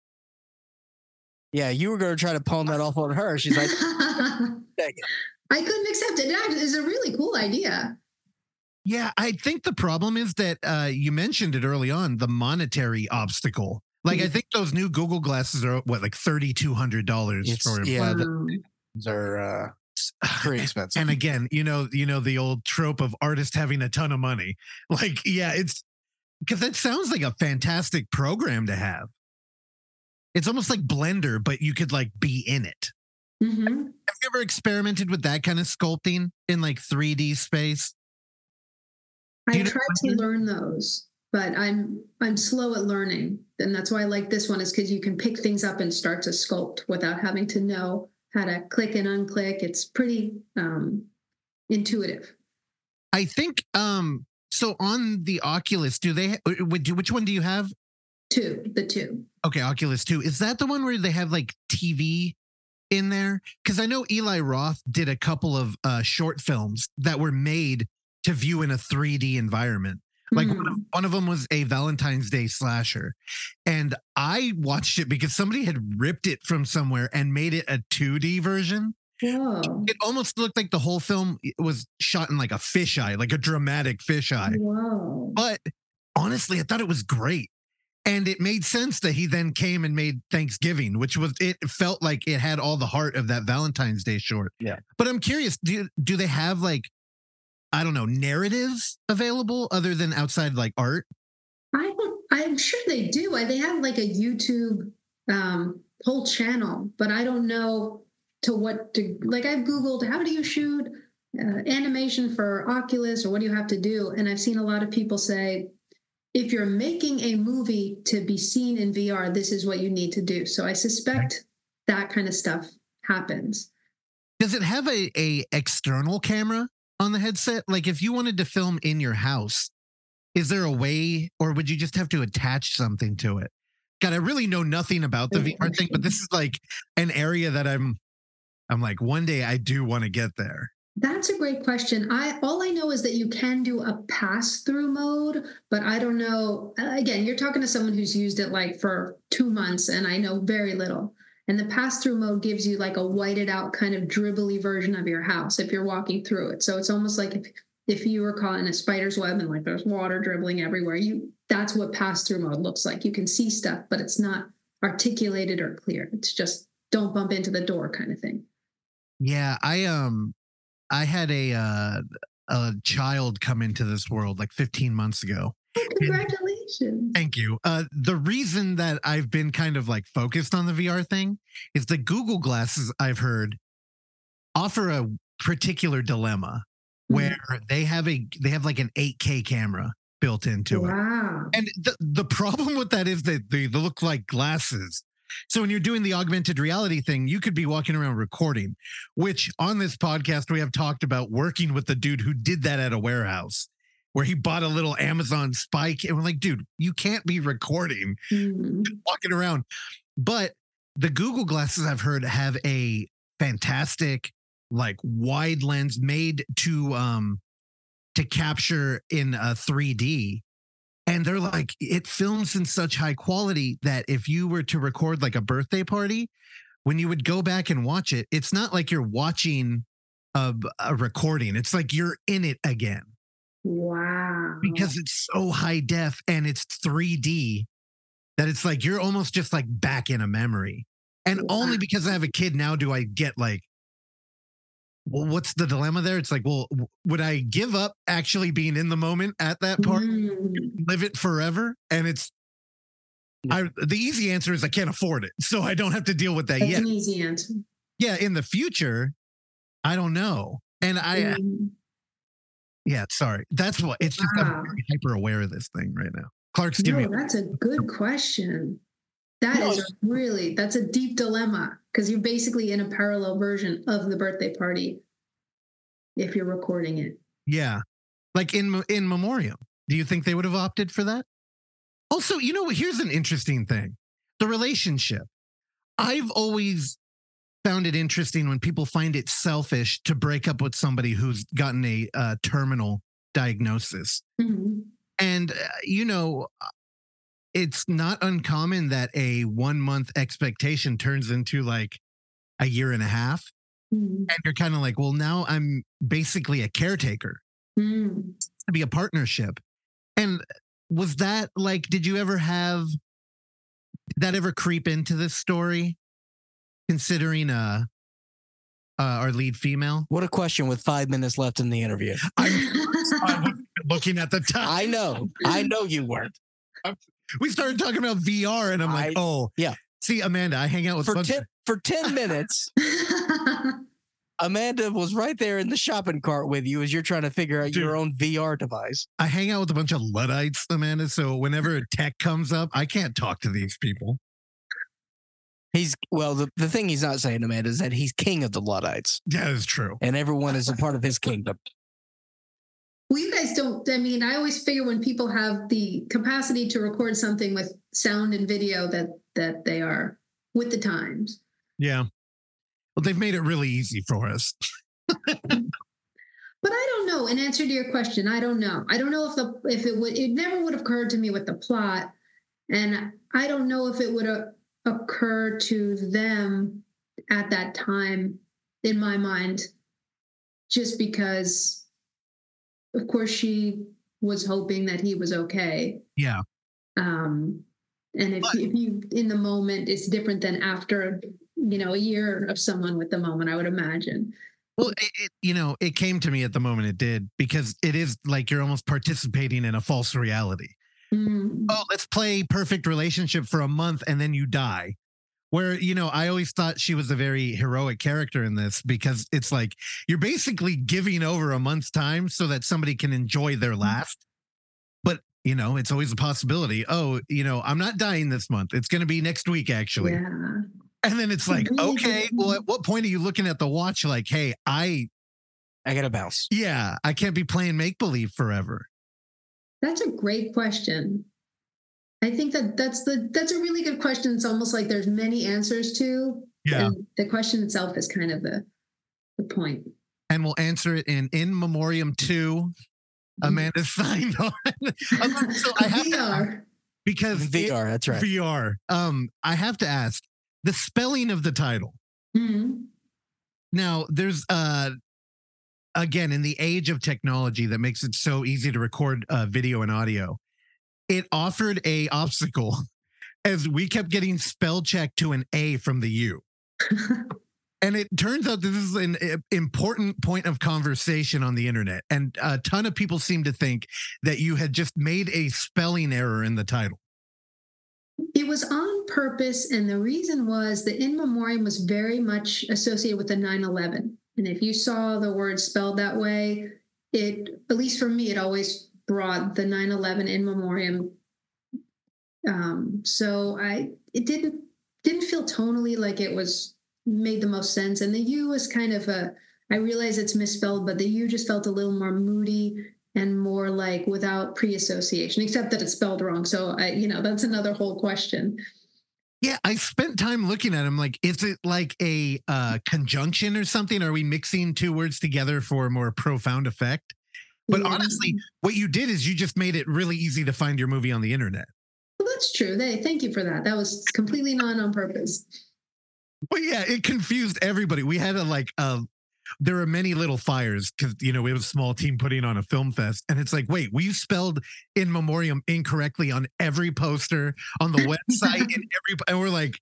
Yeah, you were going to try to pawn that off on her. She's like, I dang it. couldn't accept it. It is a really cool idea. Yeah, I think the problem is that uh, you mentioned it early on, the monetary obstacle. Like, I think those new Google glasses are what, like thirty-two hundred dollars It's- for yeah, the- Wow. These are uh, pretty expensive. And again, you know, you know the old trope of artist having a ton of money. Like, yeah, it's because that sounds like a fantastic program to have. It's almost like Blender, but you could like be in it. Mhm. Have you ever experimented with that kind of sculpting in like three D space? Do I you know tried what to you- learn those, but I'm I'm slow at learning. And that's why I like this one, is because you can pick things up and start to sculpt without having to know how to click and unclick. It's pretty um, intuitive. I think um so on the Oculus, do they uh, would you- which one do you have? Two, the two. Okay, Oculus two. Is that the one where they have like T V in there? Because I know Eli Roth did a couple of uh, short films that were made to view in a three D environment. Like mm. one, of, one of them was a Valentine's Day slasher. And I watched it because somebody had ripped it from somewhere and made it a two D version. Whoa. It almost looked like the whole film was shot in like a fisheye, like a dramatic fisheye. Whoa. But honestly, I thought it was great. And it made sense that he then came and made Thanksgiving, which was, it felt like it had all the heart of that Valentine's Day short. Yeah. But I'm curious, do, do they have like, I don't know, narratives available other than outside like art? I don't, I'm sure they do. They have like a YouTube um, whole channel, but I don't know to what, to, like I've Googled, how do you shoot uh, animation for Oculus or what do you have to do? And I've seen a lot of people say, if you're making a movie to be seen in V R, this is what you need to do. So I suspect that kind of stuff happens. Does it have a, a external camera on the headset? Like if you wanted to film in your house, is there a way, or would you just have to attach something to it? God, I really know nothing about the V R thing, but this is like an area that I'm, I'm like, one day I do want to get there. That's a great question. I all I know is that you can do a pass-through mode, but I don't know. Again, you're talking to someone who's used it like for two months, and I know very little. And the pass-through mode gives you like a whited out kind of dribbly version of your house if you're walking through it. So it's almost like if, if you were caught in a spider's web and like there's water dribbling everywhere, you that's what pass-through mode looks like. You can see stuff, but it's not articulated or clear. It's just don't bump into the door kind of thing. Yeah, I um I had a uh, a child come into this world like fifteen months ago. Oh, congratulations. Thank you. Uh, the reason that I've been kind of like focused on the V R thing is the Google glasses, I've heard, offer a particular dilemma mm-hmm. where they have a they have like an eight K camera built into wow. it. Wow. And the, the problem with that is that they, they look like glasses. So when you're doing the augmented reality thing, you could be walking around recording, which on this podcast, we have talked about working with the dude who did that at a warehouse where he bought a little Amazon Spike. And we're like, dude, you can't be recording, mm-hmm. walking around. But the Google glasses I've heard have a fantastic, like wide lens made to, um, to capture in a three D. And they're like, it films in such high quality that if you were to record like a birthday party, when you would go back and watch it, it's not like you're watching a, a recording. It's like you're in it again. Wow. Because it's so high def and it's three D that it's like you're almost just like back in a memory. And wow. only because I have a kid now do I get like, well, what's the dilemma there? It's like, well, would I give up actually being in the moment at that part, mm. live it forever? And it's, I, the easy answer is I can't afford it. So I don't have to deal with that That's yet. An easy answer. Yeah. In the future, I don't know. And I, mm. yeah, sorry. That's what, it's just, wow. I'm very hyper aware of this thing right now. Clark's giving no, me. That's a good question. That no. is really, that's a deep dilemma because you're basically in a parallel version of the birthday party if you're recording it. Yeah. Like in, in memoriam. Do you think they would have opted for that? Also, you know, here's an interesting thing. The relationship. I've always found it interesting when people find it selfish to break up with somebody who's gotten a uh, terminal diagnosis. Mm-hmm. And, uh, you know, it's not uncommon that a one month expectation turns into like a year and a half. Mm. And you're kind of like, well, now I'm basically a caretaker mm. to be a partnership. And was that like, did you ever have, did that ever creep into this story? Considering uh, uh, our lead female? What a question with five minutes left in the interview. I'm, I'm looking at the time. I know. I know you weren't. We started talking about V R and I'm like, I, oh, yeah. See, Amanda, I hang out with for ten, for ten minutes. Amanda was right there in the shopping cart with you as you're trying to figure out Dude, your own V R device. I hang out with a bunch of Luddites, Amanda. So whenever a tech comes up, I can't talk to these people. He's well, the, the thing he's not saying, Amanda, is that he's king of the Luddites. Yeah, that's true. And everyone is a part of his kingdom. Well, you guys don't, I mean, I always figure when people have the capacity to record something with sound and video that that they are with the times. Yeah. Well, they've made it really easy for us. But I don't know. In answer to your question, I don't know. I don't know if the if it would it never would have occurred to me with the plot, and I don't know if it would have occurred to them at that time in my mind, just because, of course, she was hoping that he was okay. Yeah. Um, and if, But- if you in the moment, it's different than after, you know, a year of someone with the moment, I would imagine. Well, it, it, you know, it came to me at the moment it did, because it is like you're almost participating in a false reality. Mm. Oh, let's play perfect relationship for a month and then you die. Where, you know, I always thought she was a very heroic character in this, because it's like you're basically giving over a month's time so that somebody can enjoy their last. But, you know, it's always a possibility. Oh, you know, I'm not dying this month. It's going to be next week, actually. Yeah. And then it's like, okay, well, at what point are you looking at the watch like, hey, I, I gotta bounce. yeah, I can't be playing make believe forever. That's a great question. I think that that's the that's a really good question. It's almost like there's many answers to. Yeah. And the question itself is kind of the the point. And we'll answer it in In Memoriam two. Amanda signed on. Um, so I have V R. to, because V R, it- that's right. V R. Um, I have to ask the spelling of the title. Mhm. Now, there's uh again, in the age of technology that makes it so easy to record uh, video and audio, it offered a obstacle as we kept getting spell checked to an A from the U. And it turns out this is an uh, important point of conversation on the internet. And a ton of people seem to think that you had just made a spelling error in the title. It was on purpose, and the reason was the in memoriam was very much associated with the nine eleven. And if you saw the word spelled that way, it, at least for me, it always brought the nine eleven in memoriam. Um, so I, it didn't didn't feel tonally like it was made the most sense. And the U was kind of a, I realize it's misspelled, but the U just felt a little more moody and more like without pre-association, except that it's spelled wrong. So I, you know, that's another whole question. Yeah, I spent time looking at them. Like, is it like a uh, conjunction or something? Are we mixing two words together for a more profound effect? But Yeah. honestly, what you did is you just made it really easy to find your movie on the internet. Well, that's true. They, thank you for that. That was completely not on purpose. But yeah, it confused everybody. We had a like, uh, there were many little fires because, you know, we have a small team putting on a film fest. And it's like, wait, we spelled in memoriam incorrectly on every poster, on the website, and every, and we're like,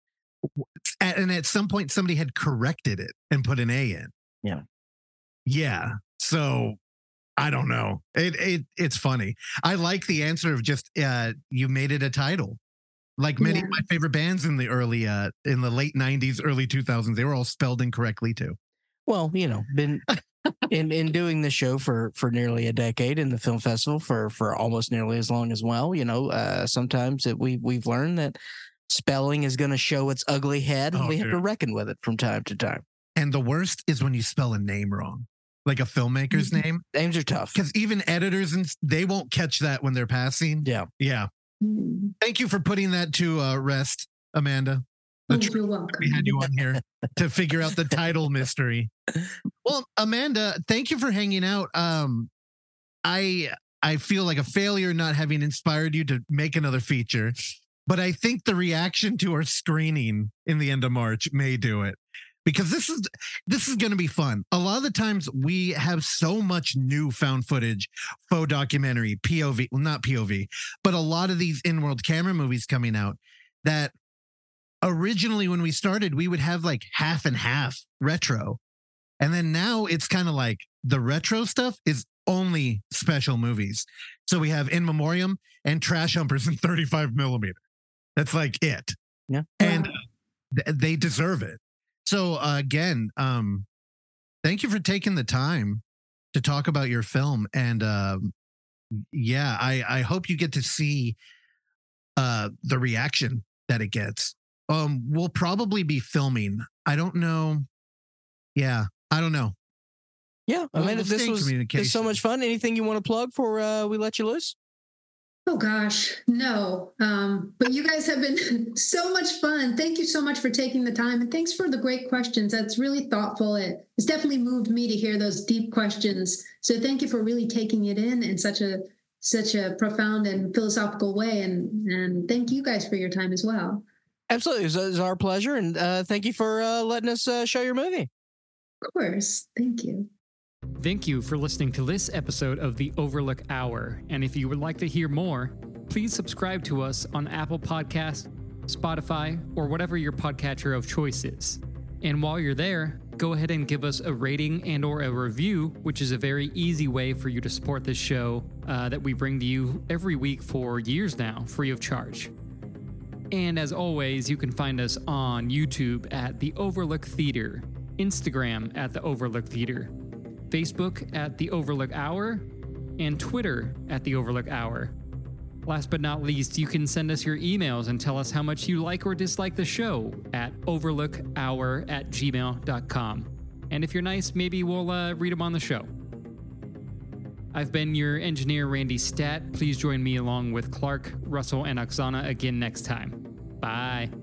at, and at some point somebody had corrected it and put an A in. Yeah. Yeah. So I don't know. It, it it's funny. I like the answer of just uh you made it a title. Like many Yeah. of my favorite bands in the early uh in the late nineties, early two thousands, they were all spelled incorrectly too. Well, you know, been in in doing this show for for nearly a decade, in the film festival for for almost nearly as long as well. You know, uh, sometimes that we we've learned that spelling is going to show its ugly head, and Oh, we have dude. to reckon with it from time to time. And the worst is when you spell a name wrong, like a filmmaker's Mhm. name, Names are tough. because even editors and s- they won't catch that when they're passing. Yeah. Yeah. Mm. Thank you for putting that to uh, rest, Amanda. The Oh, tr- you're welcome. we had you on here to figure out the title mystery. Well, Amanda, thank you for hanging out. Um, I I feel like a failure not having inspired you to make another feature, but I think the reaction to our screening in the end of March may do it, because this is this is going to be fun. A lot of the times we have so much new found footage, faux documentary, P O V, well, not P O V, but a lot of these in-world camera movies coming out that originally when we started, we would have like half and half retro. And then now it's kind of like the retro stuff is only special movies. So we have In Memoriam and Trash Humpers in thirty-five millimeter. That's like it. Yeah. And Wow. th- they deserve it. So uh, again, um, thank you for taking the time to talk about your film. And um, yeah, I, I hope you get to see uh, the reaction that it gets. Um, we'll probably be filming. I don't know. Yeah, I don't know. Yeah, Well, Amanda, we'll stay this in was this is so communication. much fun. Anything you want to plug before uh, we let you loose? Oh gosh, no. Um, but you guys have been so much fun. Thank you so much for taking the time, and thanks for the great questions. That's really thoughtful. It, it's definitely moved me to hear those deep questions. So thank you for really taking it in in such a such a profound and philosophical way. And and thank you guys for your time as well. Absolutely, it was our pleasure, and uh, thank you for uh, letting us uh, show your movie. Of course, thank you. Thank you for listening to this episode of The Overlook Hour. And if you would like to hear more, please subscribe to us on Apple Podcasts, Spotify, or whatever your podcatcher of choice is. And while you're there, go ahead and give us a rating and or a review, which is a very easy way for you to support this show uh, that we bring to you every week for years now, free of charge. And as always, you can find us on YouTube at The Overlook Theater, Instagram at The Overlook Theater, Facebook at The Overlook Hour, and Twitter at The Overlook Hour. Last but not least, you can send us your emails and tell us how much you like or dislike the show at overlookhour at gmail dot com. And if you're nice, maybe we'll uh, read them on the show. I've been your engineer, Randy Stat. Please join me along with Clark, Russell, and Oksana again next time. Bye.